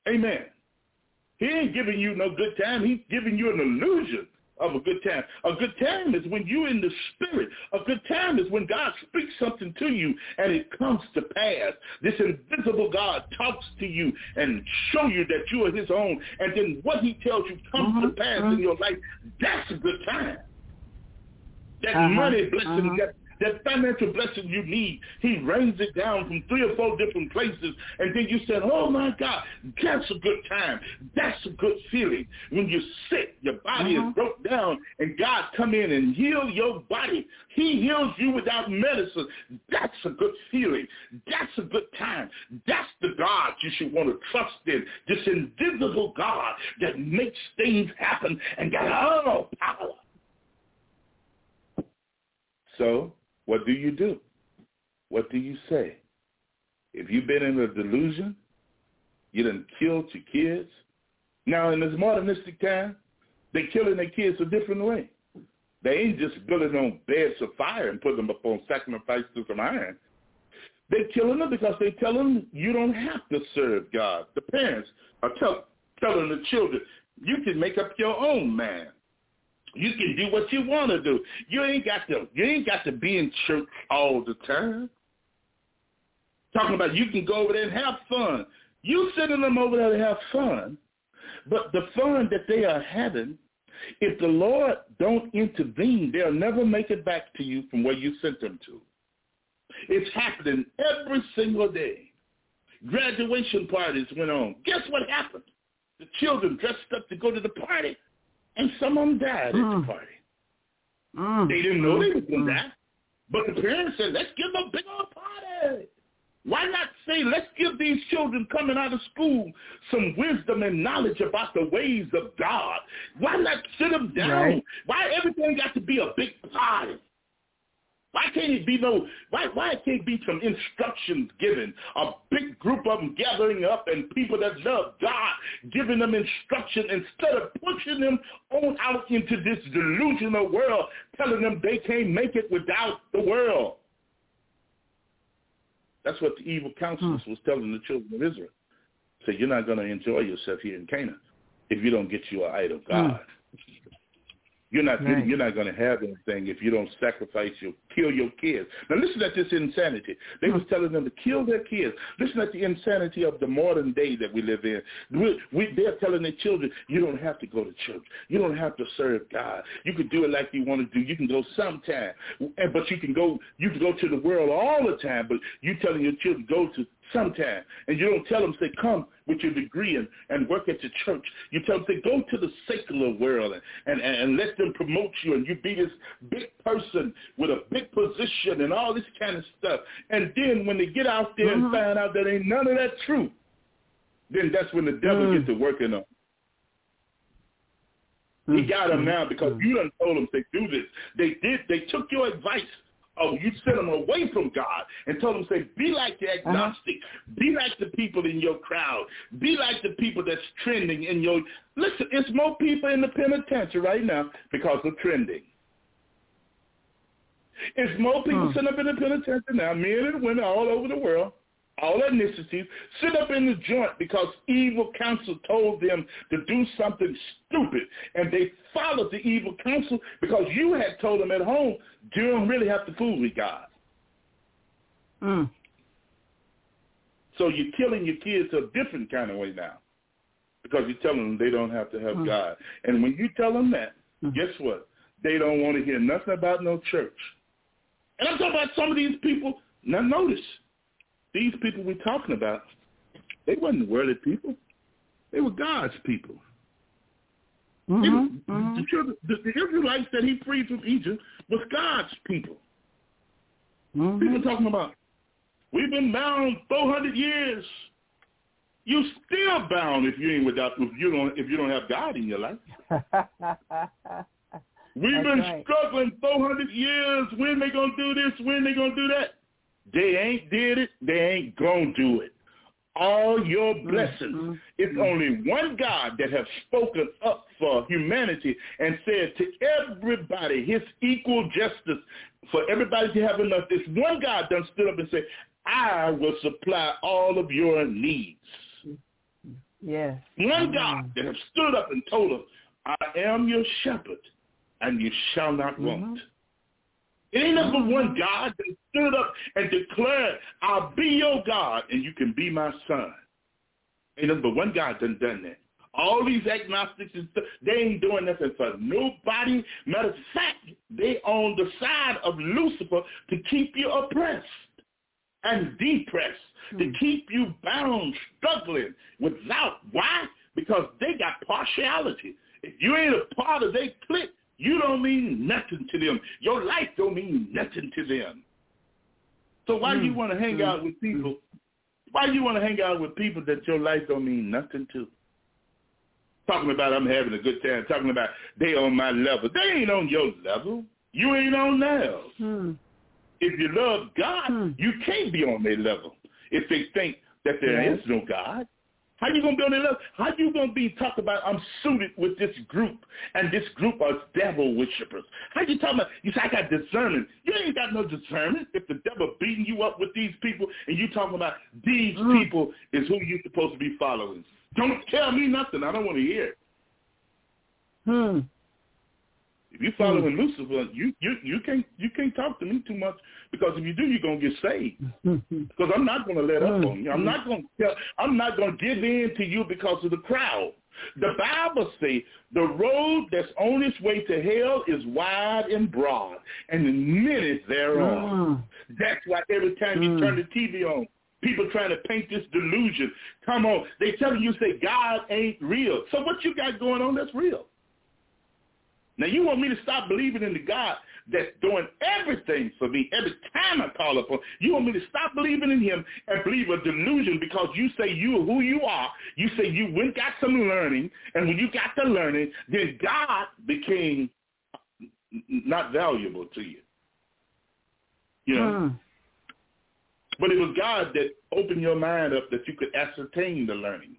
Amen. He ain't giving you no good time. He's giving you an illusion of a good time. A good time is when you're in the spirit. A good time is when God speaks something to you and it comes to pass. This invisible God talks to you and show you that you are his own. And then what he tells you comes mm-hmm. to pass mm-hmm. in your life. That's a good time. That uh-huh. money blessing, uh-huh. that That financial blessing you need, he rains it down from three or four different places, and then you said, oh, my God, that's a good time. That's a good feeling. When you're sick, your body uh-huh. is broke down, and God come in and heal your body. He heals you without medicine. That's a good feeling. That's a good time. That's the God you should want to trust in, this invisible God that makes things happen and got all power. So, what do you do? What do you say? If you've been in a delusion, you done killed your kids. Now, in this modernistic time, they're killing their kids a different way. They ain't just building on beds of fire and putting them up on sacrifices of iron. They're killing them because they tell them you don't have to serve God. The parents are tell, telling the children, you can make up your own mind. You can do what you want to do. You ain't got to. You ain't got to be in church all the time. Talking about you can go over there and have fun. You sending them over there to have fun, but the fun that they are having, if the Lord don't intervene, they'll never make it back to you from where you sent them to. It's happening every single day. Graduation parties went on. Guess what happened? The children dressed up to go to the party. And some of them died mm. at the party. Mm. They didn't know they were going to die. But the parents said, let's give them a big old party. Why not say, let's give these children coming out of school some wisdom and knowledge about the ways of God? Why not sit them down? Right. Why everything got to be a big party? Why can't it be no, why, why can't it be some instructions given, a big group of them gathering up and people that love God giving them instruction instead of pushing them on out into this delusional world, telling them they can't make it without the world. That's what the evil counselors hmm. was telling the children of Israel. So you're not going to enjoy yourself here in Canaan if you don't get you an idol God. Hmm. You're not right. you're not going to have anything if you don't sacrifice your kill your kids. Now listen at this insanity. They was telling them to kill their kids. Listen at the insanity of the modern day that we live in. We, we, they're telling their children, you don't have to go to church. You don't have to serve God. You can do it like you want to do. You can go sometime, but you can go you can go to the world all the time. But you telling your children go to sometime, and you don't tell them, say, come with your degree and, and work at the church. You tell them, say, go to the secular world and, and, and let them promote you, and you be this big person with a big position and all this kind of stuff. And then when they get out there mm-hmm. and find out that ain't none of that true, then that's when the devil mm. gets to working on. Mm-hmm. He got them now because mm-hmm. you done told them, say, do this. They did. They took your advice. Oh, you sent them away from God and told them, say, be like the agnostic. Uh-huh. Be like the people in your crowd. Be like the people that's trending in your... Listen, it's more people in the penitentiary right now because of trending. It's more people hmm. sitting up in the penitentiary now, men and women all over the world, all ethnicities, sit up in the joint because evil counsel told them to do something stupid. And they followed the evil counsel because you had told them at home, you don't really have to fool with God. Mm. So you're killing your kids a different kind of way now because you're telling them they don't have to have mm. God. And when you tell them that, mm. guess what? They don't want to hear nothing about no church. And I'm talking about some of these people. Now notice, these people we're talking about, they wasn't worldly people. They were God's people. Mm-hmm. Mm-hmm. The, the, the Israelites that he freed from Egypt was God's people. Mm-hmm. People talking about, we've been bound four hundred years. You still bound if you ain't without if you don't if you don't have God in your life. We've That's been right. struggling four hundred years. When they gonna do this? When they gonna do that? They ain't did it. They ain't gonna do it. All your blessings. Mm-hmm. It's only one God that has spoken up for humanity and said to everybody his equal justice for everybody to have enough. This one God done stood up and said, I will supply all of your needs. Yes. One God that has stood up and told us, I am your shepherd, and you shall not mm-hmm. want. It ain't number mm-hmm. one God that stood up and declared, I'll be your God, and you can be my son. Ain't number one God done done that. All these agnostics, and stuff, they ain't doing nothing for nobody. Matter of fact, they on the side of Lucifer to keep you oppressed and depressed, mm. to keep you bound, struggling without. Why? Because they got partiality. If you ain't a part of their clique, you don't mean nothing to them. Your life don't mean nothing to them. So why mm. you want to hang mm. out with people? Why you want to hang out with people that your life don't mean nothing to? Talking about I'm having a good time. Talking about they on my level. They ain't on your level. You ain't on theirs. Hmm. If you love God, hmm. you can't be on their level. If they think that there yes. is no God, how you gonna be on their level? How you gonna be talking about I'm suited with this group and this group are devil worshippers? How you talking about? You say I got discernment. You ain't got no discernment. If the devil beating you up with these people and you talking about these hmm. people is who you supposed to be following. Don't tell me nothing. I don't want to hear it. Hmm. If you following hmm. Lucifer, you, you you can't you can't talk to me too much because if you do, you're gonna get saved. Because I'm not gonna let up on you. I'm not gonna tell. I'm not gonna give in to you because of the crowd. The Bible says the road that's on its way to hell is wide and broad, and the many thereon. Hmm. That's why every time you hmm. turn the T V on, people trying to paint this delusion. Come on. They telling you, say, God ain't real. So what you got going on that's real? Now, you want me to stop believing in the God that's doing everything for me every time I call upon. You want me to stop believing in him and believe a delusion because you say you are who you are. You say you went got some learning, and when you got the learning, then God became not valuable to you. You know? Hmm. But it was God that opened your mind up that you could ascertain the learning.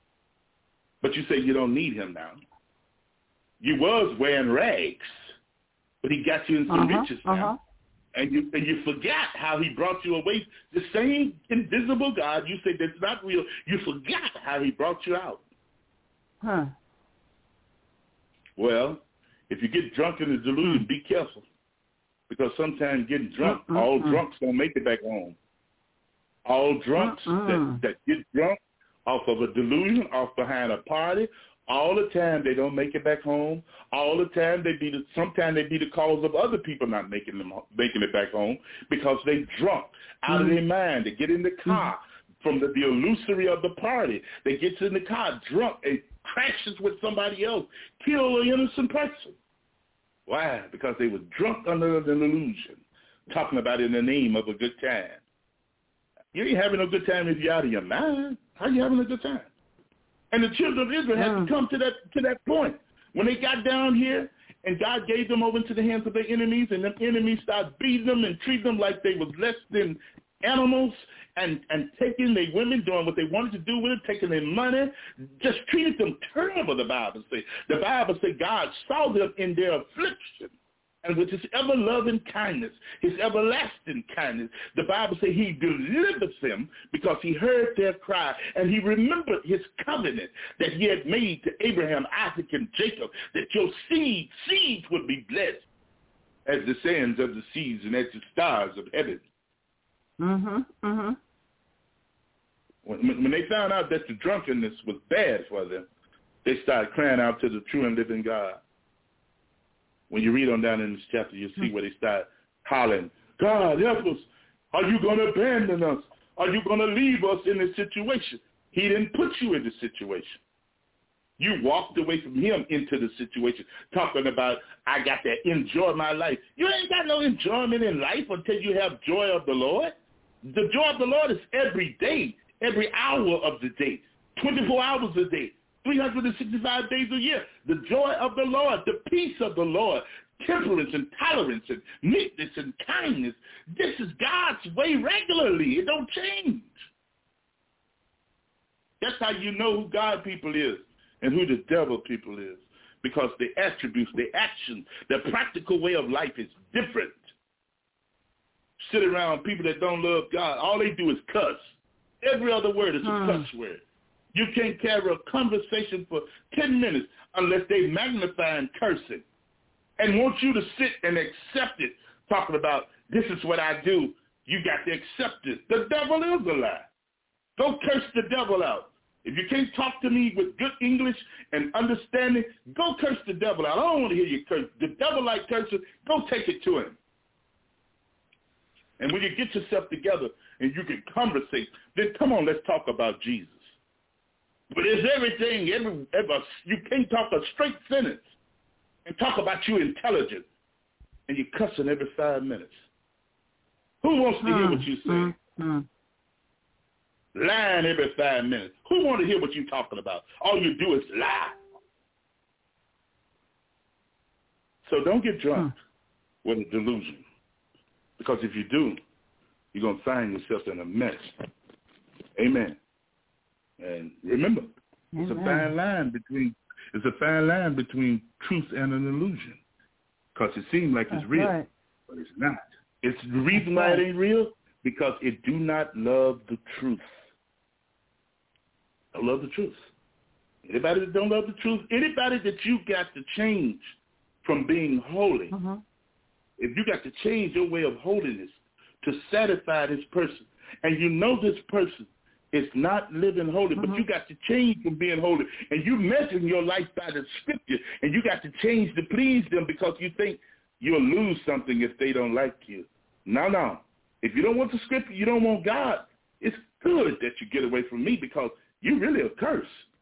But you say you don't need him now. You was wearing rags, but he got you in some uh-huh, riches now. Uh-huh. And you and you forgot how he brought you away. The same invisible God you say that's not real, you forgot how he brought you out. Huh. Well, if you get drunk in the delusion, mm. be careful. Because sometimes getting drunk, mm-mm, all mm. drunks don't make it back home. All drunks that, that get drunk off of a delusion, off behind a party, all the time they don't make it back home. All the time they be the, sometimes they be the cause of other people not making them making it back home because they drunk out mm-hmm. of their mind. They get in the car mm-hmm. from the, the illusory of the party. They get in the car drunk and crashes with somebody else, kill an innocent person. Why? Because they were drunk under the illusion, talking about it in the name of a good time. You ain't having a good time if you're out of your mind. How you having a good time? And the children of Israel had to come to that to that point. When they got down here and God gave them over into the hands of their enemies, and them enemies started beating them and treating them like they was less than animals and, and taking their women, doing what they wanted to do with it, taking their money, just treated them terrible, the Bible says. The Bible says God saw them in their affliction. And with his ever-loving kindness, his everlasting kindness, the Bible says he delivers them because he heard their cry and he remembered his covenant that he had made to Abraham, Isaac, and Jacob, that your seed, seeds would be blessed as the sands of the seas and as the stars of heaven. Mm-hmm, mm-hmm. When, when they found out that the drunkenness was bad for them, they started crying out to the true and living God. When you read on down in this chapter, you'll see where they start hollering, God, help us. Are you going to abandon us? Are you going to leave us in this situation? He didn't put you in the situation. You walked away from him into the situation, talking about, I got to enjoy my life. You ain't got no enjoyment in life until you have joy of the Lord. The joy of the Lord is every day, every hour of the day, twenty-four hours a day. three hundred sixty-five days a year. The joy of the Lord, the peace of the Lord, temperance and tolerance and meekness and kindness. This is God's way regularly. It don't change. That's how you know who God people is and who the devil people is. Because the attributes, the action, the practical way of life is different. Sit around people that don't love God, all they do is cuss. Every other word is a hmm. cuss word. You can't carry a conversation for ten minutes unless they magnify and curse it and want you to sit and accept it, talking about this is what I do. You got to accept it. The devil is a lie. Go curse the devil out. If you can't talk to me with good English and understanding, go curse the devil out. I don't want to hear you curse. The devil like cursing, go take it to him. And when you get yourself together and you can conversate, then come on, let's talk about Jesus. But it's everything, every, every you can't talk a straight sentence and talk about you intelligent, and you're cussing every five minutes. Who wants to hear what you say? Mm-hmm. Lying every five minutes. Who wants to hear what you're talking about? All you do is lie. So don't get drunk hmm. with a delusion. Because if you do, you're going to find yourself in a mess. Amen. And remember, Amen. it's a fine line between it's a fine line between truth and an illusion. Because it seems like it's That's real, right. but it's not. It's the reason That's why right. it ain't real, because it do not love the truth. I love the truth. Anybody that don't love the truth, anybody that you got to change from being holy, uh-huh. if you got to change your way of holiness to satisfy this person, and you know this person is not living holy, uh-huh. but you got to change from being holy, and you measuring your life by the scripture, and you got to change to please them because you think you'll lose something if they don't like you. No, no. If you don't want the scripture, you don't want God, it's good that you get away from me because you're really a curse.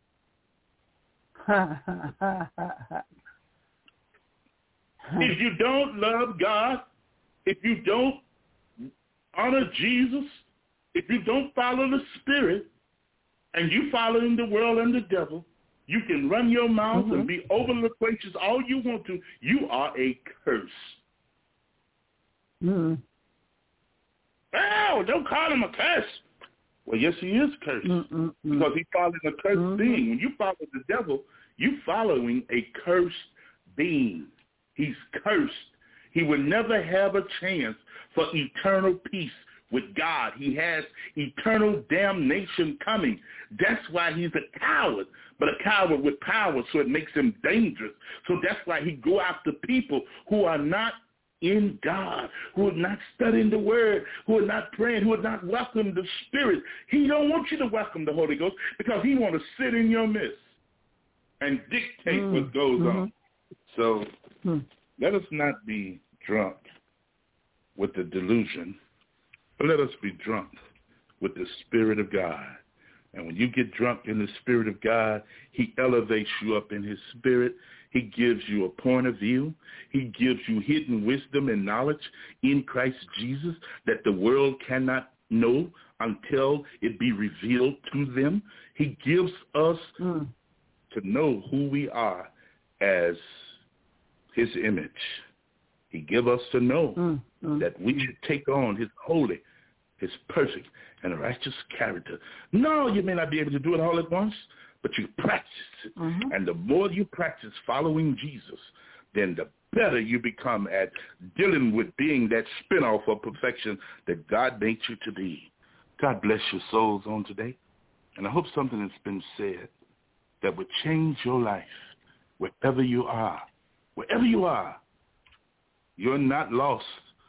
If you don't love God, if you don't honor Jesus, if you don't follow the Spirit, and you following the world and the devil, you can run your mouth mm-hmm. and be over loquacious all you want to. You are a curse. Mm-hmm. Oh, don't call him a curse. Well, yes, he is cursed mm-mm, because he's following a cursed mm-hmm. being. When you follow the devil, you're following a cursed being. He's cursed. He will never have a chance for eternal peace with God. He has eternal damnation coming. That's why he's a coward, but a coward with power, so it makes him dangerous. So that's why he go after people who are not in God, who are not studying the word, who are not praying, who are not welcoming the Spirit. He don't want you to welcome the Holy Ghost because he want to sit in your midst and dictate mm. what goes mm-hmm. on. So mm. let us not be drunk with the delusion, but let us be drunk with the Spirit of God. And when you get drunk in the Spirit of God, he elevates you up in his spirit. He gives you a point of view. He gives you hidden wisdom and knowledge in Christ Jesus that the world cannot know until it be revealed to them. He gives us mm. to know who we are as his image. He gives us to know mm. Mm. that we should take on his holy, his perfect, and righteous character. No, you may not be able to do it all at once, but you practice it. Mm-hmm. And the more you practice following Jesus, then the better you become at dealing with being that spinoff of perfection that God made you to be. God bless your souls on today. And I hope something has been said that would change your life wherever you are. Wherever you are, you're not lost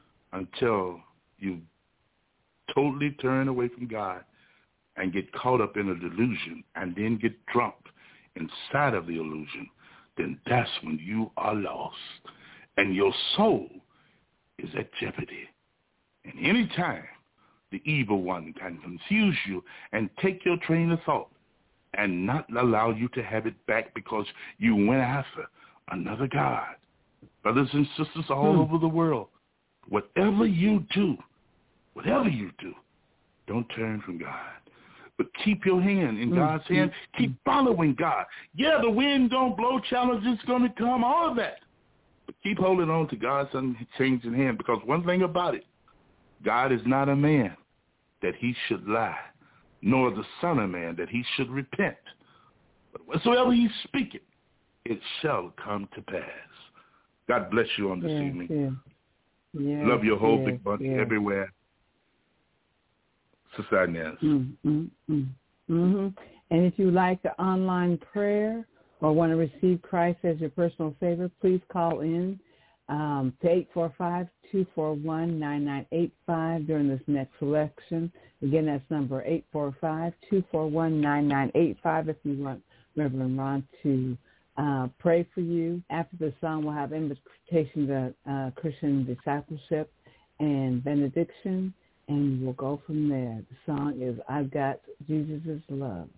until you totally turn away from God and get caught up in a delusion and then get drunk inside of the illusion. Then that's when you are lost and your soul is at jeopardy. And any time the evil one can confuse you and take your train of thought and not allow you to have it back because you went after another God. Brothers and sisters all hmm. over the world, whatever you do, whatever you do, don't turn from God. But keep your hand in mm-hmm. God's hand. Keep following God. Yeah, the wind don't blow, challenges going to come, all of that. But keep holding on to God's unchanging hand, because one thing about it, God is not a man that he should lie, nor the son of man that he should repent. But whatsoever he speaketh, it shall come to pass. God bless you on this yeah, evening. Yeah. Yeah, Love your whole yeah, big bunch yeah. everywhere. Society Nance. Mm-hmm, mm-hmm. And if you like the online prayer or want to receive Christ as your personal Savior, please call in um, to eight four five, two four one, nine nine eight five during this next selection. Again, that's number eight four five, two four one, nine nine eight five if you want Reverend Ron to uh, pray for you. After the song, we'll have invitation to uh, Christian discipleship and benediction, and we'll go from there. The song is I've Got Jesus' Love.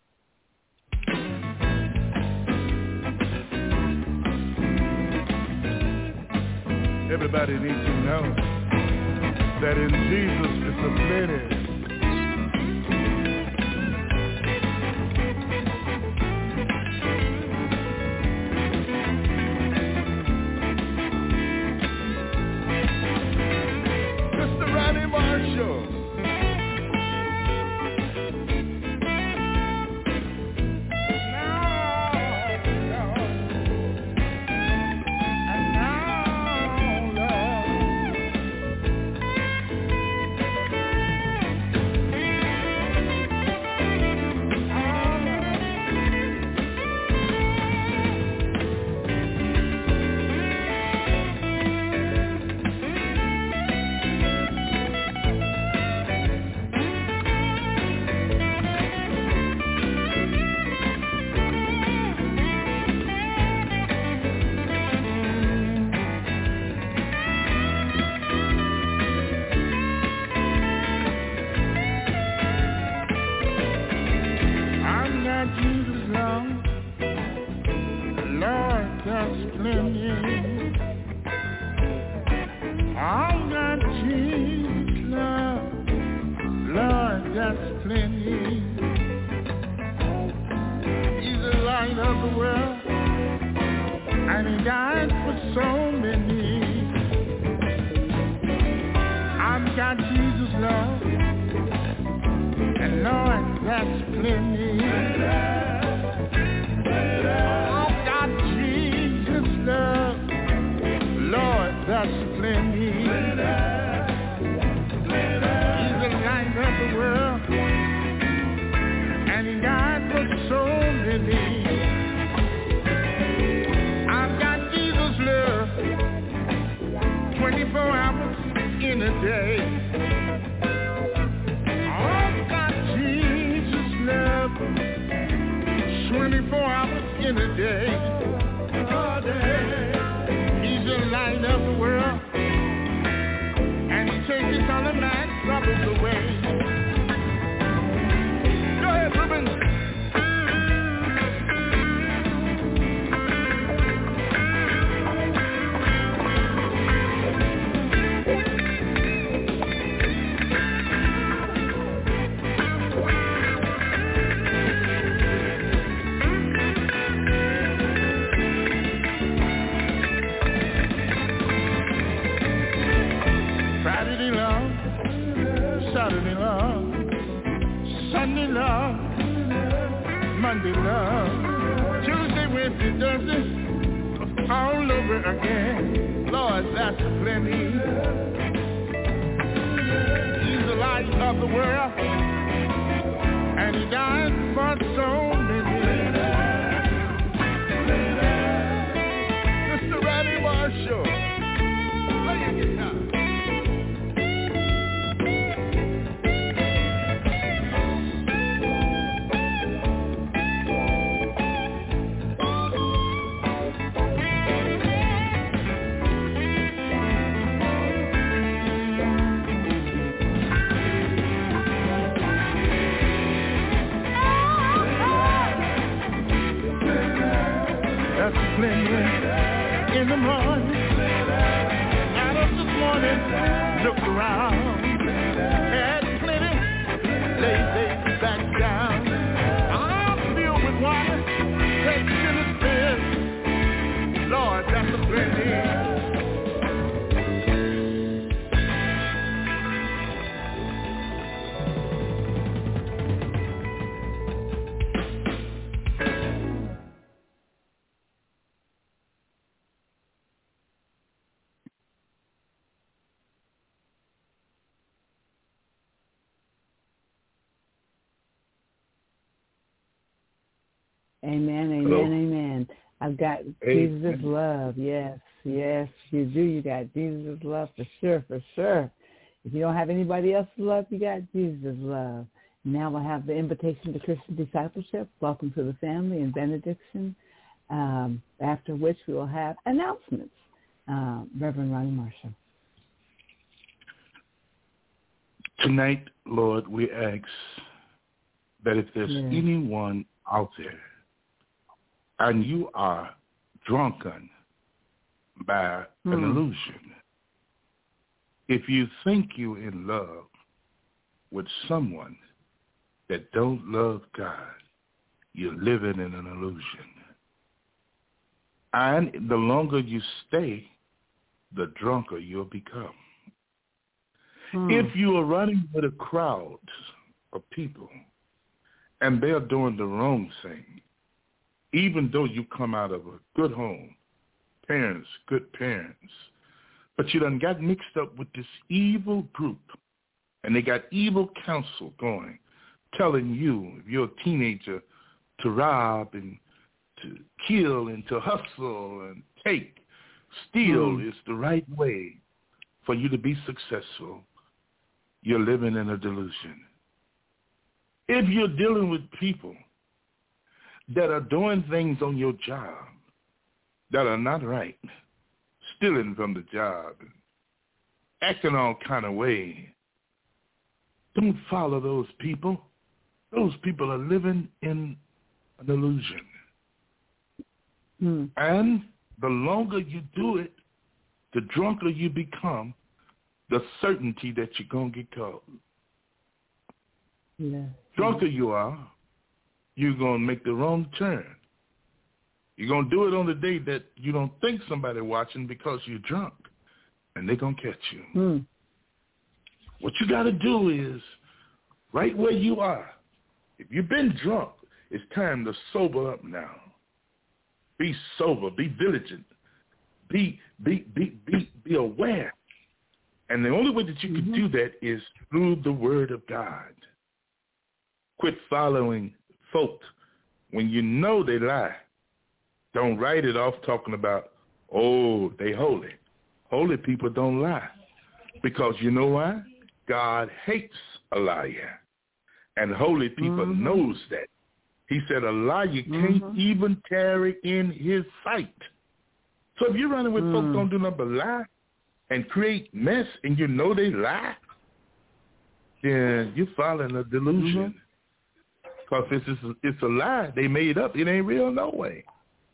Everybody needs to know that in Jesus it's a plenty. Mister Ronnie Marshall. Amen, amen, Hello. amen. I've got Amen. Jesus' love. Yes, yes, you do. You got Jesus' love for sure, for sure. If you don't have anybody else's love, you got Jesus' love. Now we'll have the invitation to Christian discipleship. Welcome to the family and benediction, um, after which we will have announcements. Uh, Reverend Ronnie Marshall. Tonight, Lord, we ask that if there's yes. anyone out there and you are drunken by hmm. an illusion, if you think you're in love with someone that don't love God, you're living in an illusion. And the longer you stay, the drunker you'll become. Hmm. If you are running with a crowd of people and they're doing the wrong thing, even though you come out of a good home, parents, good parents, but you done got mixed up with this evil group, and they got evil counsel going, telling you, if you're a teenager, to rob and to kill and to hustle and take, steal mm. is the right way for you to be successful. You're living in a delusion. If you're dealing with people that are doing things on your job that are not right, stealing from the job, acting all kind of way, don't follow those people. Those people are living in an illusion. Hmm. And the longer you do it, the drunker you become, the certainty that you're going to get caught. Yeah. Drunker you are, you're going to make the wrong turn. You're going to do it on the day that you don't think somebody watching because you're drunk, and they're going to catch you. Hmm. What you got to do is, right where you are, if you've been drunk, it's time to sober up now. Be sober. Be vigilant. Be be be be be aware. And the only way that you mm-hmm. can do that is through the Word of God. Quit following folk when you know they lie. Don't write it off talking about, oh, they holy. Holy people don't lie. Because you know why? God hates a liar. And holy people mm-hmm. knows that. He said a liar can't mm-hmm. even tarry in his sight. So if you're running with mm. folks don't do nothing but lie and create mess and you know they lie, then you're following a delusion. Because mm-hmm. it's, it's, it's a lie they made up. It ain't real no way.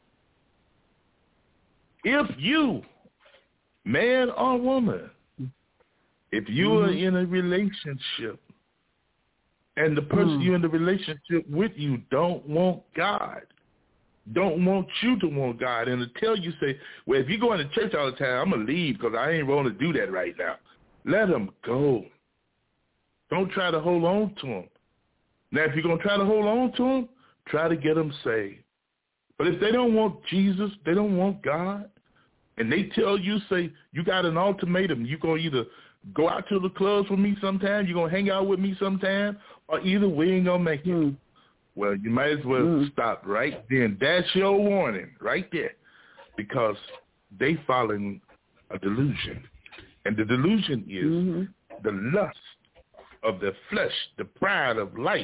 If you, man or woman, if you mm-hmm. are in a relationship and the person mm. you're in the relationship with you don't want God, don't want you to want God, and to tell you, say, well, if you go into church all the time, I'm going to leave because I ain't going to do that right now. Let them go. Don't try to hold on to them. Now, if you're going to try to hold on to them, try to get them saved. But if they don't want Jesus, they don't want God, and they tell you, say, you got an ultimatum, you're going to either go out to the clubs with me sometime, you're going to hang out with me sometime, or either we ain't going to make it. Mm. Well, you might as well mm. stop right then. That's your warning right there, because they following a delusion. And the delusion is mm-hmm. the lust of the flesh, the pride of life.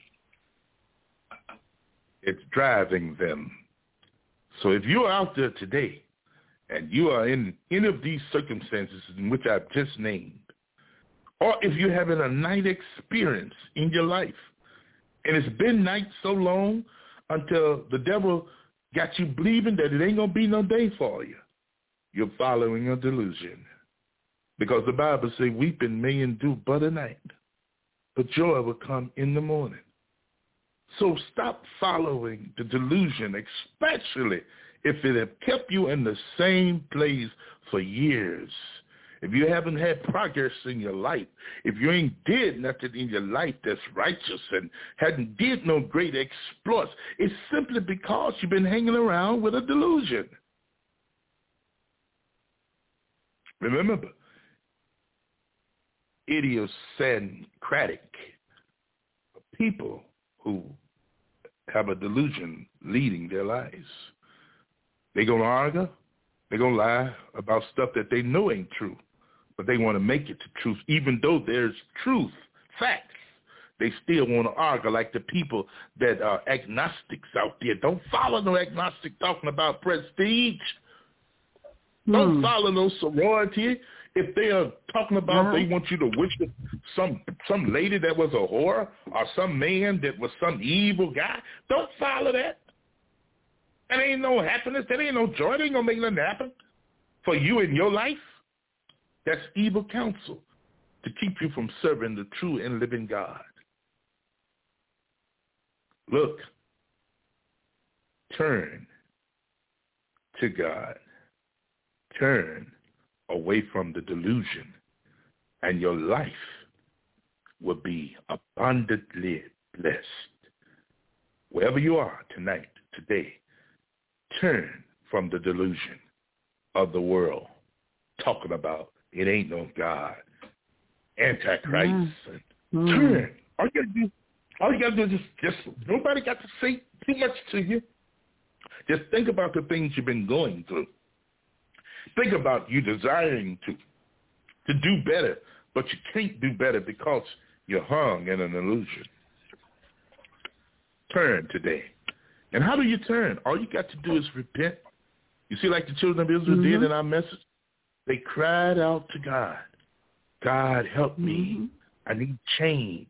It's driving them. So if you're out there today and you are in any of these circumstances in which I've just named, or if you're having a night experience in your life, and it's been night so long until the devil got you believing that it ain't going to be no day for you, you're following a delusion. Because the Bible says, weeping may endure but a night, but joy will come in the morning. So stop following the delusion, especially if it have kept you in the same place for years. If you haven't had progress in your life, if you ain't did nothing in your life that's righteous and hadn't did no great exploits, it's simply because you've been hanging around with a delusion. Remember, idiosyncratic people who have a delusion leading their lives. They're going to argue. They're going to lie about stuff that they know ain't true, but they want to make it to truth. Even though there's truth, facts, they still want to argue like the people that are agnostics out there. Don't follow no agnostic talking about prestige. Hmm. Don't follow no sorority. If they are talking about uh-huh. they want you to worship some some lady that was a whore or some man that was some evil guy, don't follow that. That ain't no happiness. That ain't no joy. That ain't going to make nothing happen for you in your life. That's evil counsel to keep you from serving the true and living God. Look, turn to God. Turn away from the delusion, and your life will be abundantly blessed. Wherever you are tonight, today, turn from the delusion of the world, talking about it ain't no God, Antichrist. Mm. And mm. Turn. All you gotta do, all you gotta do is just, just, nobody got to say too much to you. Just think about the things you've been going through. Think about you desiring to, to do better, but you can't do better because you're hung in an illusion. Turn today. And how do you turn? All you got to do is repent. You see, like the children of Israel mm-hmm. did in our message, they cried out to God. God, help me. Mm-hmm. I need change.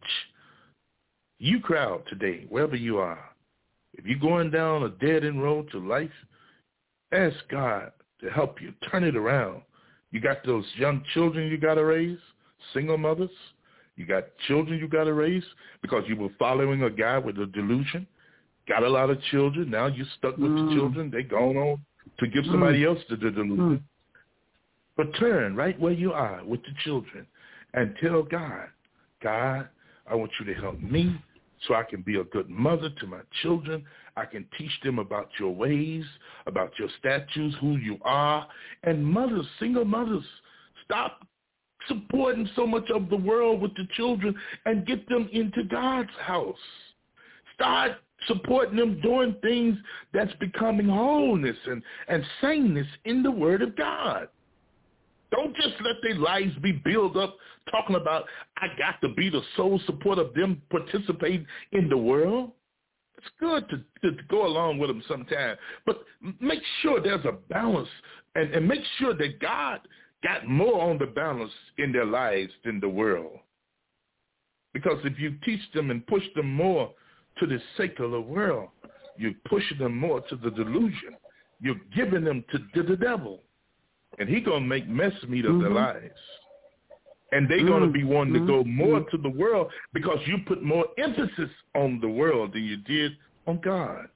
You cry out today, wherever you are. If you're going down a dead-end road to life, ask God to help you. Turn it around. You got those young children you got to raise, single mothers. You got children you got to raise because you were following a guy with a delusion. Got a lot of children. Now you're stuck with mm. the children. They gone on to give somebody mm. else the delusion. Mm. But turn right where you are with the children and tell God, God, I want you to help me so I can be a good mother to my children. I can teach them about your ways, about your statutes, who you are. And mothers, single mothers, stop supporting so much of the world with the children and get them into God's house. Start supporting them doing things that's becoming wholeness and, and sameness in the Word of God. Don't just let their lives be built up talking about, I got to be the sole support of them participating in the world. It's good to, to, to go along with them sometime, but make sure there's a balance and, and make sure that God got more on the balance in their lives than the world. Because if you teach them and push them more to the secular world, you're pushing them more to the delusion. You're giving them to, to the devil. And he's going to make mess meat of mm-hmm. their lives. And they're mm-hmm. going to be wanting mm-hmm. to go more to the world because you put more emphasis on the world than you did on God.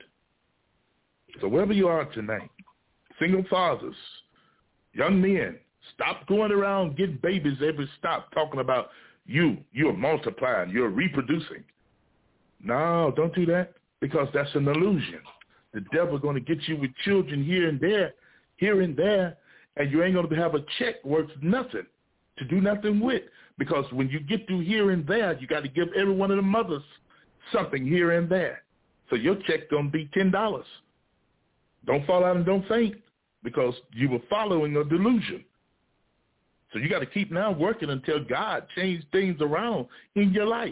So wherever you are tonight, single fathers, young men, stop going around getting babies every stop talking about you, you're multiplying, you're reproducing. No, don't do that because that's an illusion. The devil's going to get you with children here and there, here and there, and you ain't going to have a check worth nothing to do nothing with because when you get through here and there, you got to give every one of the mothers something here and there. So your check's going to be ten dollars. Don't fall out and don't faint because you were following a delusion. So you got to keep now working until God changes things around in your life.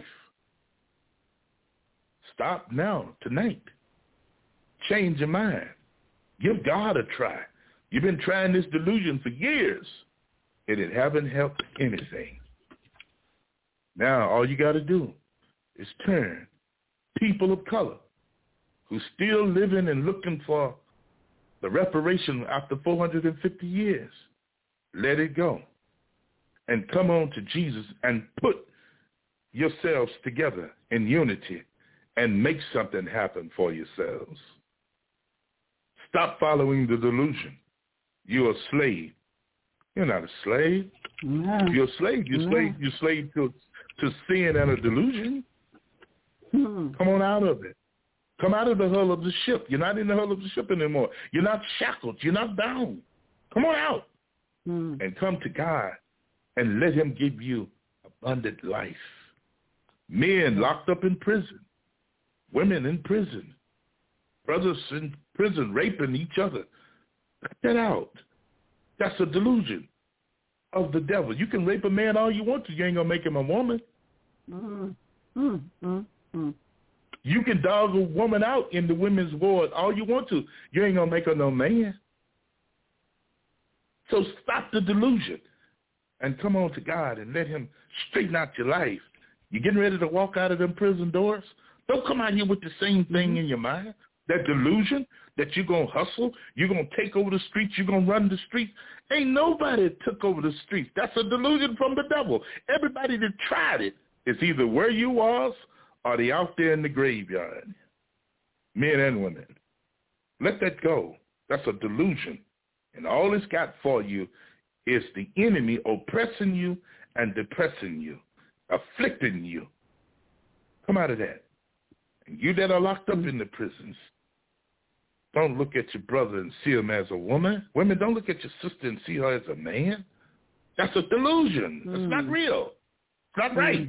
Stop now, tonight. Change your mind. Give God a try. You've been trying this delusion for years, and it haven't helped anything. Now, all you got to do is turn. People of color who still living and looking for the reparation after four hundred fifty years, let it go. And come on to Jesus and put yourselves together in unity and make something happen for yourselves. Stop following the delusion. You're a slave. You're not a slave. No. You're a slave. You're no. slave. You're slave to, to sin and a delusion. Hmm. Come on out of it. Come out of the hull of the ship. You're not in the hull of the ship anymore. You're not shackled. You're not bound. Come on out hmm. and come to God and let him give you abundant life. Men locked up in prison. Women in prison. brothers in prison raping each other. Cut that out. That's a delusion of the devil. You can rape a man all you want to. You ain't going to make him a woman. Mm, mm, mm, mm. You can dog a woman out in the women's ward all you want to. You ain't going to make her no man. So stop the delusion and come on to God and let him straighten out your life. You getting ready to walk out of them prison doors? Don't come out here with the same thing mm-hmm. in your mind, that delusion that you're going to hustle, you're going to take over the streets, you're going to run the streets. Ain't nobody took over the streets. That's a delusion from the devil. Everybody that tried it is either where you was or they out there in the graveyard, men and women. Let that go. That's a delusion. And all it's got for you is the enemy oppressing you and depressing you, afflicting you. Come out of that. And you that are locked up in the prisons, don't look at your brother and see him as a woman. Women, don't look at your sister and see her as a man. That's a delusion. Mm. It's not real. It's not mm. right.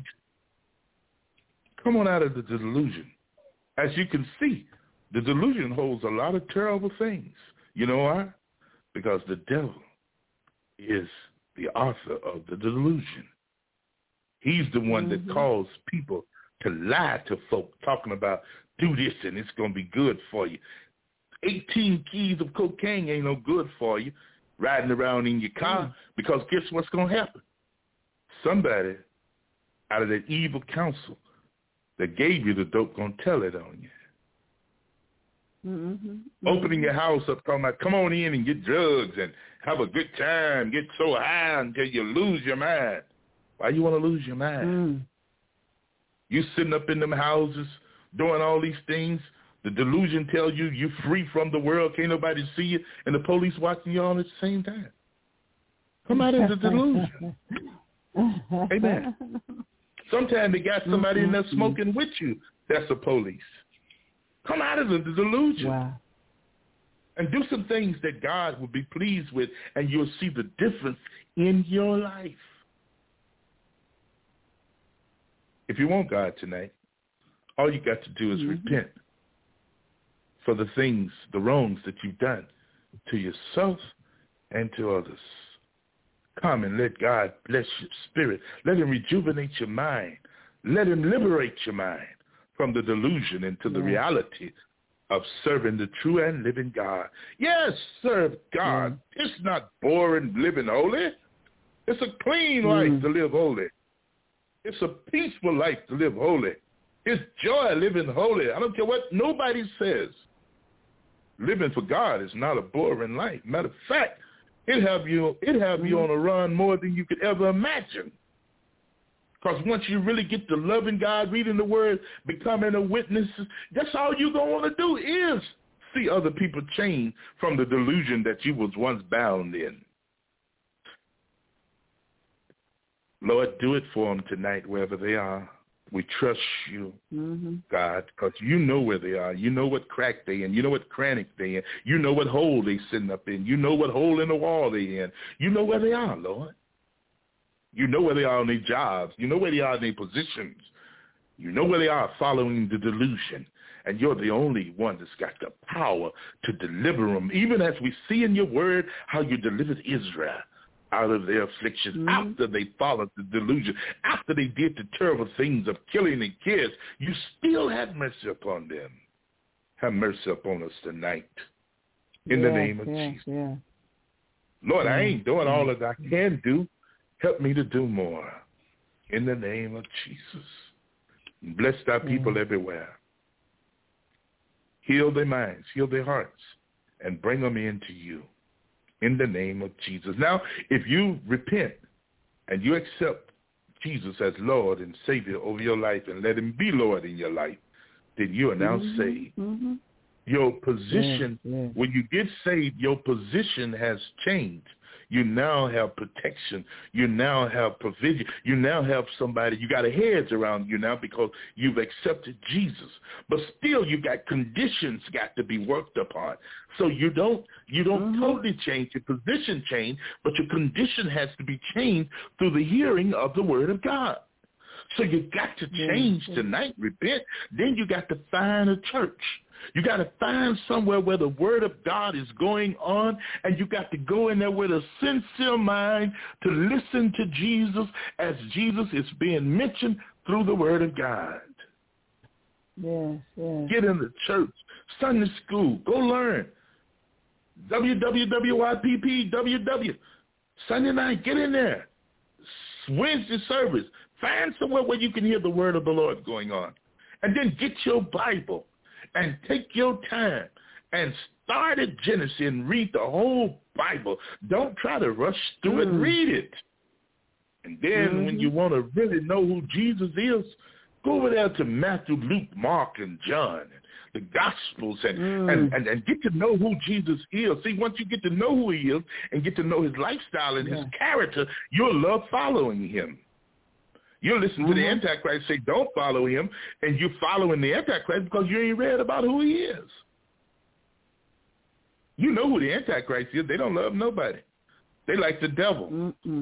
Come on out of the delusion. As you can see, the delusion holds a lot of terrible things. You know why? Because the devil is the author of the delusion. He's the one mm-hmm. that calls people to lie to folk, talking about do this and it's going to be good for you. eighteen keys of cocaine ain't no good for you riding around in your car mm. because guess what's going to happen? Somebody out of that evil counsel that gave you the dope going to tell it on you. Mm-hmm. Mm-hmm. Opening your house up, talking about, come on in and get drugs and have a good time, get so high until you lose your mind. Why you want to lose your mind? Mm. You sitting up in them houses doing all these things. The delusion tells you you're free from the world, can't nobody see you, and the police watching you all at the same time. Come out of the delusion. Amen. Sometimes they got somebody mm-hmm. in there smoking with you. That's the police. Come out of the, the delusion. Wow. And do some things that God will be pleased with, and you'll see the difference in your life. If you want God tonight, all you got to do is mm-hmm. repent for the things, the wrongs that you've done to yourself and to others. Come and let God bless your spirit. Let him rejuvenate your mind. Let him liberate your mind from the delusion into the yeah. reality of serving the true and living God. Yes, serve God. Yeah. It's not boring living holy. It's a clean mm. life to live holy. It's a peaceful life to live holy. It's joy living holy. I don't care what nobody says. Living for God is not a boring life. Matter of fact, it have you it have mm. you on a run more than you could ever imagine. Because once you really get to loving God, reading the word, becoming a witness, that's all you're going to want to do is see other people change from the delusion that you was once bound in. Lord, do it for them tonight, wherever they are. We trust you, mm-hmm. God, because you know where they are. You know what crack they in. You know what cranny they in. You know what hole they sitting up in. You know what hole in the wall they in. You know where they are, Lord. You know where they are on their jobs. You know where they are in their positions. You know where they are following the delusion. And you're the only one that's got the power to deliver them, even as we see in your word how you delivered Israel out of their affliction mm-hmm. after they followed the delusion, after they did the terrible things of killing the kids. You still had mercy upon them. Have mercy upon us tonight. In yeah, the name of yeah, Jesus. Yeah. Lord, yeah. I ain't doing all that I can do. Help me to do more. In the name of Jesus. Bless thy people yeah. everywhere. Heal their minds, heal their hearts, and bring them into you. In the name of Jesus. Now, if you repent and you accept Jesus as Lord and Savior over your life and let him be Lord in your life, then you are now mm-hmm, saved. Mm-hmm. Your position, yeah, yeah. when you get saved, your position has changed. You now have protection. You now have provision. You now have somebody. You got a hedge around you now because you've accepted Jesus. But still, you got conditions got to be worked upon. So you don't you don't mm-hmm. totally change your position, change, but your condition has to be changed through the hearing of the Word of God. So you got to change yeah. tonight, repent. Then you got to find a church. You got to find somewhere where the word of God is going on, and you got to go in there with a sincere mind to listen to Jesus as Jesus is being mentioned through the word of God. Yes, yes. Get in the church, Sunday school, go learn. W W W Y P P W W. Sunday night, get in there. Wednesday service. Find somewhere where you can hear the word of the Lord going on. And then get your Bible and take your time and start at Genesis and read the whole Bible. Don't try to rush through mm. it. Read it. And then mm-hmm. when you want to really know who Jesus is, go over there to Matthew, Luke, Mark, and John, the Gospels, and, mm. and, and, and get to know who Jesus is. See, once you get to know who he is and get to know his lifestyle and yeah. his character, you'll love following him. You'll listen mm-hmm. to the Antichrist say, don't follow him, and you're following the Antichrist because you ain't read about who he is. You know who the Antichrist is. They don't love nobody. They like the devil. Mm-mm.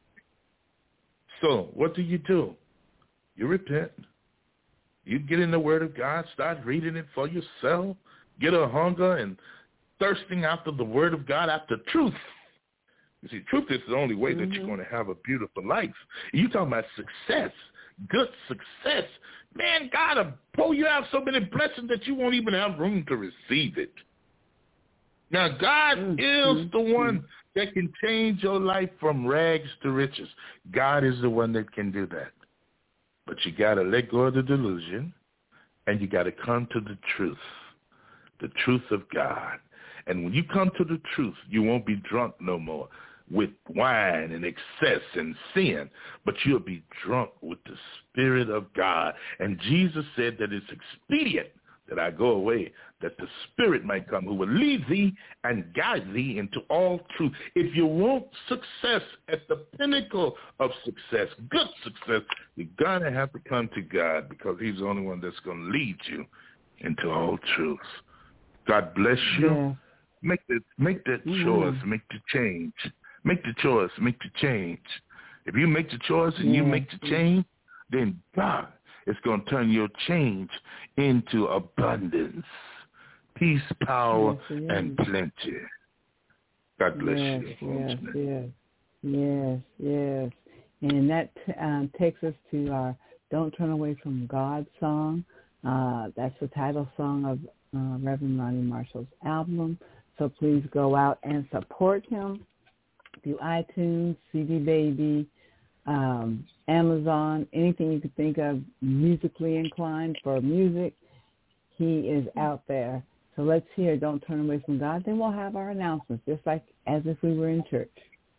So what do you do? You repent. You get in the Word of God, start reading it for yourself, get a hunger and thirsting after the Word of God, after truth. You see, truth is the only way mm-hmm. that you're going to have a beautiful life. You talking about success, good success. Man, God will pull you out so many blessings that you won't even have room to receive it. Now, God mm-hmm. is the one that can change your life from rags to riches. God is the one that can do that. But you got to let go of the delusion, and you got to come to the truth, the truth of God. And when you come to the truth, you won't be drunk no more with wine and excess and sin, but you'll be drunk with the Spirit of God. And Jesus said that it's expedient that I go away, that the Spirit might come, who will lead thee and guide thee into all truth. If you want success at the pinnacle of success, good success, you're going to have to come to God, because he's the only one that's going to lead you into all truth. God bless you. Yeah. Make the make the mm. choice, make the change. Make the choice, make the change. If you make the choice and yeah. you make the change, then God is going to turn your change into abundance, peace, power, yes, yes. and plenty. God bless yes, you. Yes, yes, yes, yes. And that um, takes us to our Don't Turn Away from God song. Uh, that's the title song of uh, Reverend Ronnie Marshall's album. So please go out and support him through iTunes, C D Baby, um, Amazon, anything you could think of musically inclined for music. He is out there. So let's hear Don't Turn Away from God. Then we'll have our announcements, just like as if we were in church.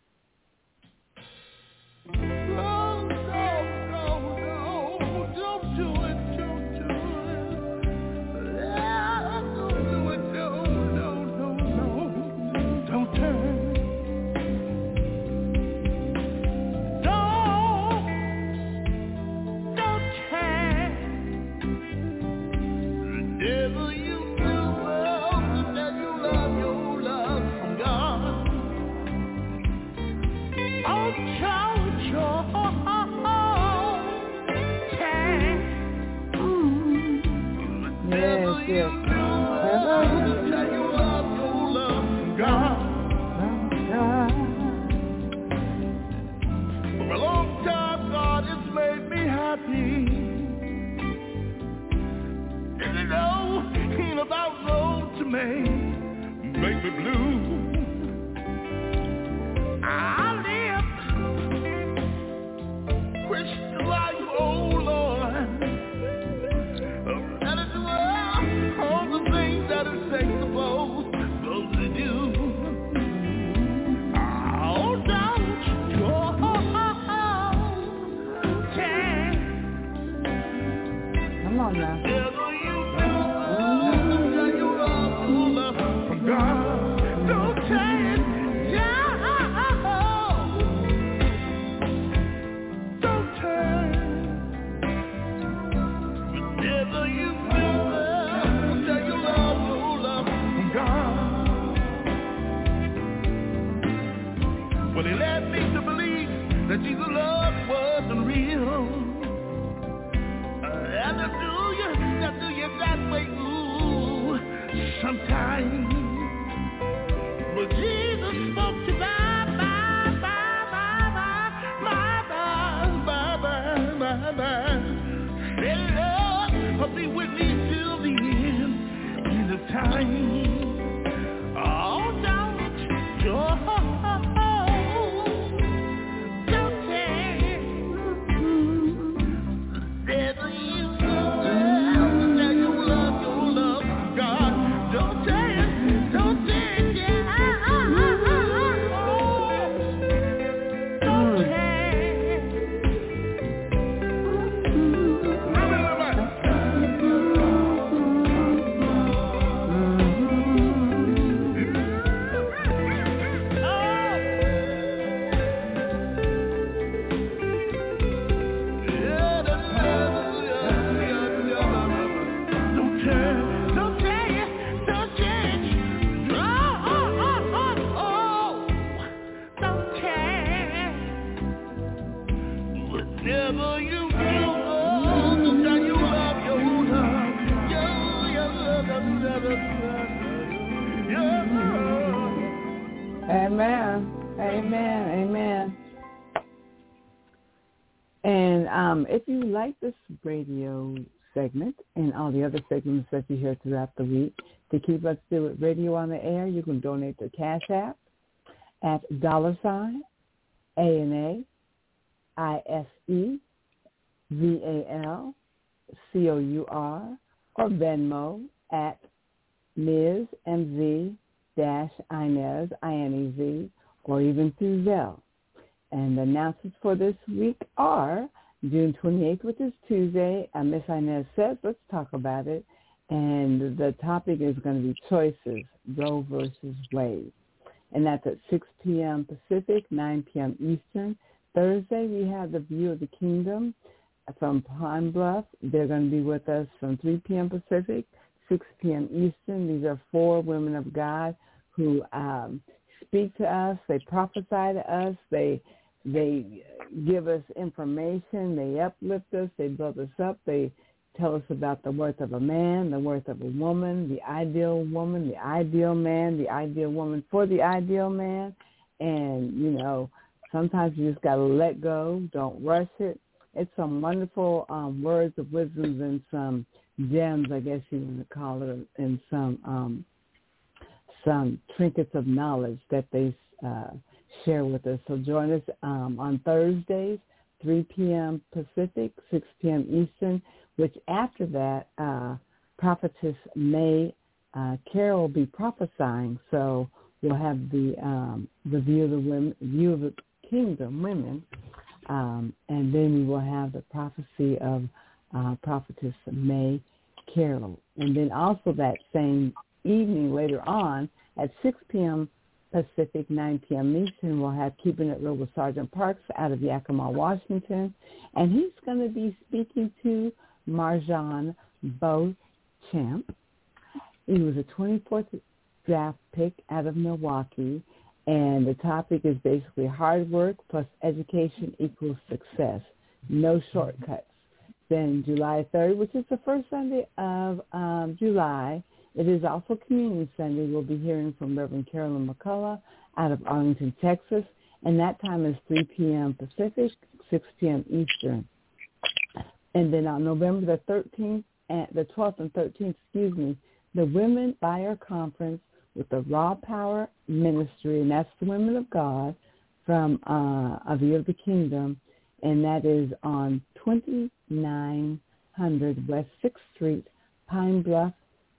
Yes. For a long time, God has made me happy. And you know, He ain't about no to make, make me blue. I live Christian life, oh Lord. That Jesus' love wasn't real. whatever you do, oh, that you love your love, your, your love, your love, Amen. Amen. Amen. And um, if you like this radio segment and all the other segments that you hear throughout the week, to keep Let's Do It Radio on the air, you can donate to Cash App at dollar sign A N A I S E V A L C O U R or Venmo at Miz M Z dash Inez I N E Z or even through Zelle. And the announcements for this week are June twenty-eighth, which is Tuesday. Uh, Miss Inez says, let's talk about it. And the topic is going to be choices, Roe versus Wade. And that's at six p.m. Pacific, nine p.m. Eastern. Thursday, we have the View of the Kingdom from Pine Bluff. They're going to be with us from three p.m. Pacific, six p.m. Eastern. These are four women of God who um, speak to us. They prophesy to us. They they give us information. They uplift us. They build us up. They tell us about the worth of a man, the worth of a woman, the ideal woman, the ideal man, the ideal woman for the ideal man. And, you know, sometimes you just got to let go. Don't rush it. It's some wonderful um, words of wisdom and some gems, I guess you want to call it, and some um, some trinkets of knowledge that they uh, share with us. So join us um, on Thursdays, three p.m. Pacific, six p.m. Eastern, which after that, uh, Prophetess May uh, Carol will be prophesying. So we'll have the um, the view of the women, view of the kingdom women, um, and then we will have the prophecy of uh, Prophetess May Carol. And then also that same evening later on at six p.m. Pacific, nine p.m. Eastern, we'll have Keeping It Real with Sergeant Parks out of Yakima, Washington. And he's going to be speaking to Marjan Beauchamp. He was a twenty-fourth draft pick out of Milwaukee, and the topic is basically hard work plus education equals success. No shortcuts. Then July third, which is the first Sunday of um, July, it is also Communion Sunday. We'll be hearing from Reverend Carolyn McCullough out of Arlington, Texas, and that time is three p.m. Pacific, six p.m. Eastern. And then on November the thirteenth, and the twelfth and thirteenth, excuse me, the Women Buyer Conference with the Raw Power Ministry, and that's the Women of God from uh, A View of the Kingdom, and that is on twenty-nine hundred West sixth Street, Pine Bluff,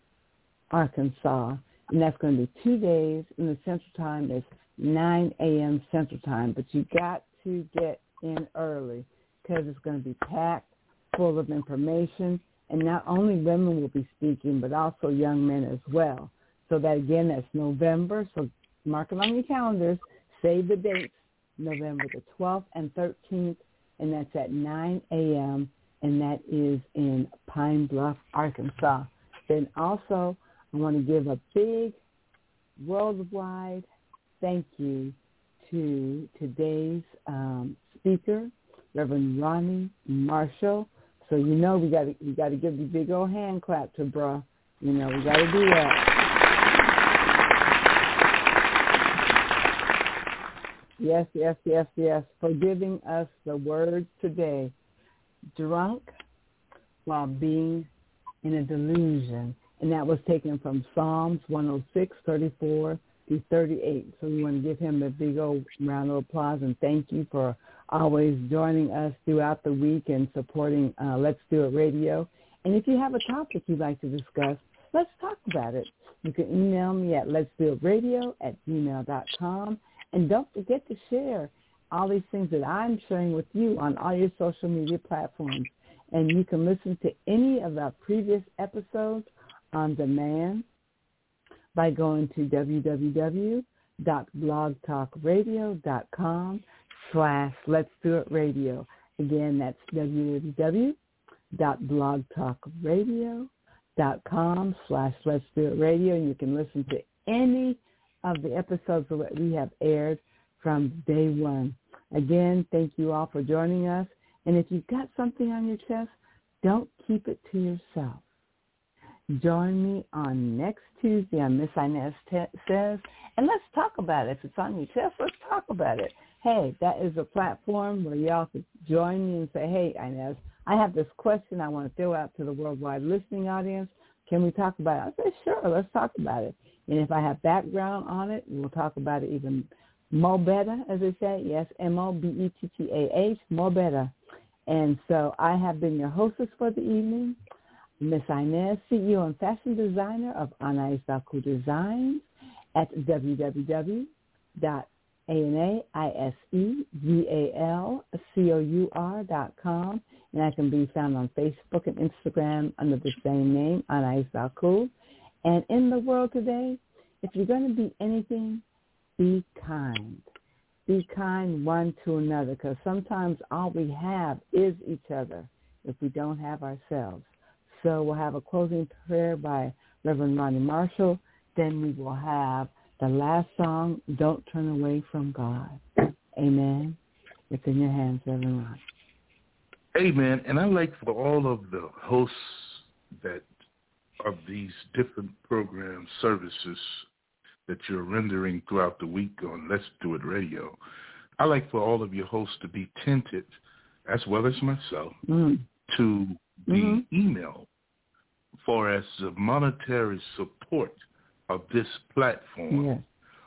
Arkansas, and that's going to be two days, and the Central Time is nine a.m. Central Time, but you got to get in early because it's going to be packed full of information, and not only women will be speaking, but also young men as well. So that, again, that's November, so mark it on your calendars, save the dates, November the twelfth and thirteenth, and that's at nine a.m., and that is in Pine Bluff, Arkansas. Then also, I want to give a big worldwide thank you to today's um, speaker, Reverend Ronnie Marshall. So you know we got to we got to give the big old hand clap to bruh. You know we got to do that. Yes, yes, yes, yes. For giving us the words today, drunk while being in a delusion. And that was taken from Psalms one oh six, thirty-four through thirty-eight. So we want to give him a big old round of applause and thank you for always joining us throughout the week and supporting uh, Let's Do It Radio. And if you have a topic you'd like to discuss, let's talk about it. You can email me at let's do it radio at gmail dot com. And don't forget to share all these things that I'm sharing with you on all your social media platforms. And you can listen to any of our previous episodes on demand by going to www dot blog talk radio dot com slash let's do it radio. Again, that's www dot blog talk radio dot com slash let's do it radio. And you can listen to any of the episodes that we have aired from day one. Again, thank you all for joining us. And if you've got something on your chest, don't keep it to yourself. Join me on next Tuesday on Miss Inez Says, and let's talk about it. If it's on your chest, let's talk about it. Hey, that is a platform where y'all could join me and say, hey, Inez, I have this question I want to throw out to the worldwide listening audience. Can we talk about it? I say, sure, let's talk about it. And if I have background on it, we'll talk about it even more better, as they say. Yes, M O B E T T A H, more better. And so I have been your hostess for the evening, Miss Inez, C E O and fashion designer of Anais Valcourt Designs at w w w dot anais valcour dot com. And I can be found on Facebook and Instagram under the same name, Anais Valcourt. And in the world today, if you're going to be anything, be kind. Be kind one to another, because sometimes all we have is each other if we don't have ourselves. So we'll have a closing prayer by Reverend Ronnie Marshall. Then we will have the last song, Don't Turn Away from God. Amen. It's in your hands, Reverend Ron. Amen. And I'd like for all of the hosts that of these different program services that you're rendering throughout the week on Let's Do It Radio, I'd like for all of your hosts to be tinted, as well as myself, mm. to the mm-hmm. email for as the monetary support of this platform. Yes.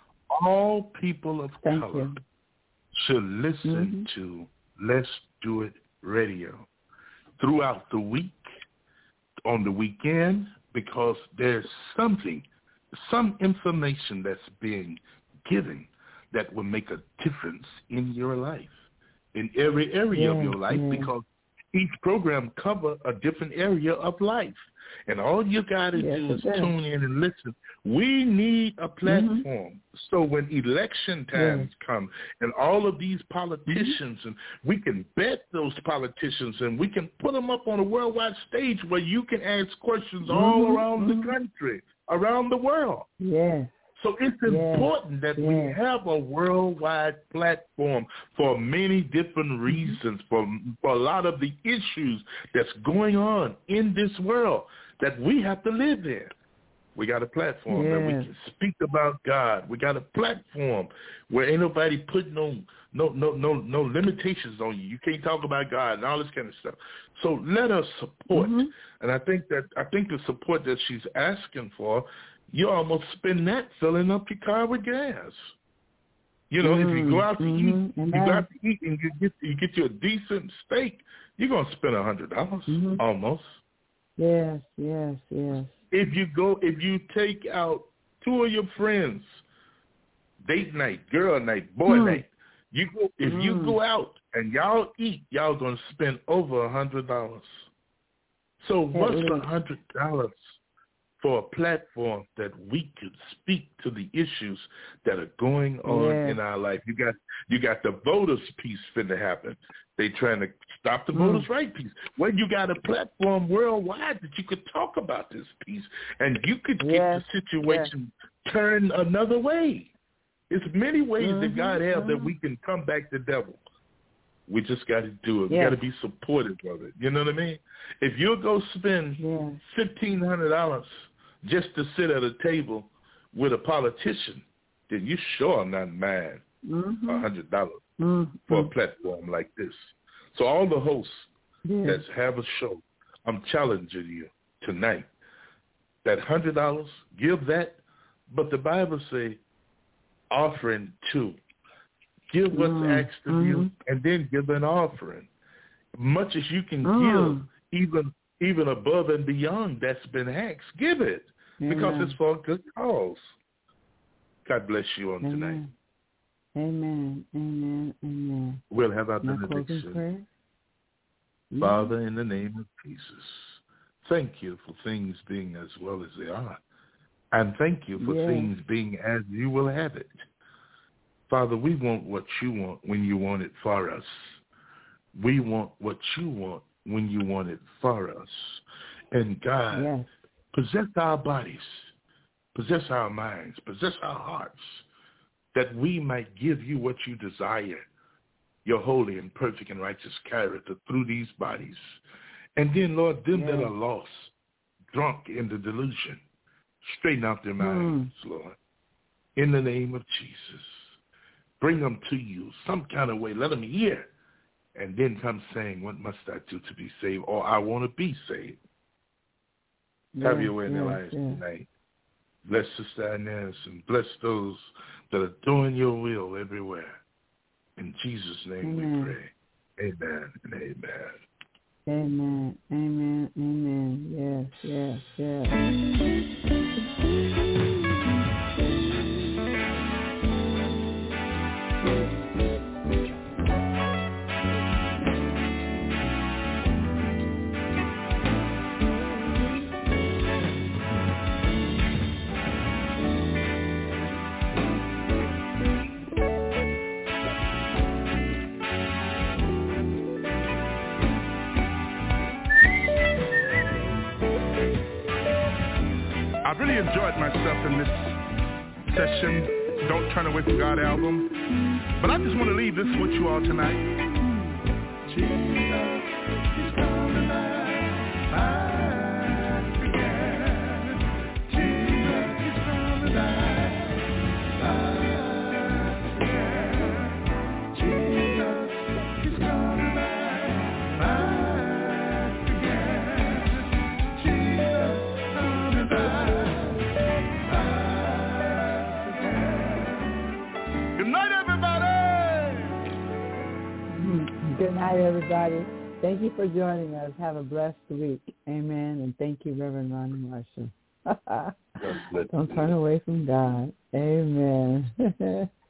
All people of Thank color you. should listen mm-hmm. to Let's Do It Radio throughout the week, on the weekend, because there's something, some information that's being given that will make a difference in your life, in every area yeah, of your life, yeah. because each program covers a different area of life. And all you got to yes, do is tune in and listen. We need a platform. Mm-hmm. So when election times yes. come and all of these politicians, mm-hmm. and we can bet those politicians and we can put them up on a worldwide stage where you can ask questions mm-hmm. all around mm-hmm. the country, around the world. Yes. So it's yes. important that yes. we have a worldwide platform for many different reasons, for, for a lot of the issues that's going on in this world that we have to live in. We got a platform yes. that we can speak about God. We got a platform where ain't nobody putting no no no no no limitations on you. You can't talk about God and all this kind of stuff. So let us support. Mm-hmm. And I think that I think the support that she's asking for, you almost spend that filling up your car with gas. You know, mm-hmm. if you go out to mm-hmm. eat, you go out to eat and you get you get you a decent steak, you're gonna spend a hundred dollars mm-hmm. almost. Yes, yes, yes. If you go, if you take out two of your friends, date night, girl night, boy mm. night, you go. If mm. you go out and y'all eat, y'all gonna spend over a hundred dollars. So what's a hundred dollars for a platform that we could speak to the issues that are going on yeah. in our life? You got you got the voters piece finna happen. They trying to stop the mm. voters' right piece. Well, you got a platform worldwide that you could talk about this piece, and you could get yes. the situation yes. turned another way. There's many ways mm-hmm. that God has mm-hmm. that we can come back to devil. We just got to do it. Yes. We got to be supportive of it. You know what I mean? If you go spend yes. fifteen hundred dollars just to sit at a table with a politician, then you sure are not mad mm-hmm. one hundred dollars mm-hmm. for a platform like this. So all the hosts yes. that have a show, I'm challenging you tonight. That one hundred dollars, give that, but the Bible say offering too. Give what's mm-hmm. asked of mm-hmm. you, and then give an offering. Much as you can mm-hmm. give, even even above and beyond that's been asked, give it. Amen. Because it's for a good cause. God bless you on Amen. tonight. Amen. Amen. Amen. We'll have our benediction. Father, in the name of Jesus, thank you for things being as well as they are. And thank you for yes. things being as you will have it. Father, we want what you want when you want it for us. We want what you want when you want it for us. And God, yes. possess our bodies, possess our minds, possess our hearts, that we might give you what you desire your holy and perfect and righteous character through these bodies. And then, Lord, them yes. that are lost, drunk in the delusion, straighten out their minds, mm. Lord, in the name of Jesus. Bring them to you some kind of way. Let them hear, and then come saying, what must I do to be saved? Or I want to be saved. Yes, Have your way in yes, their lives yes. tonight. Bless Sister Inez and bless those that are doing your will everywhere. In Jesus' name amen. We pray. Amen and amen. Amen. Amen. Amen. Yes, yes, yes. I really enjoyed myself in this session, Don't Turn Away From God album. But I just want to leave this with you all tonight. Jesus is coming back again. Jesus is coming back again. Jesus is coming back again. Jesus coming back. Good night, everybody. Thank you for joining us. Have a blessed week. Amen. And thank you, Reverend Ronnie Marshall. Don't turn away from God. Amen.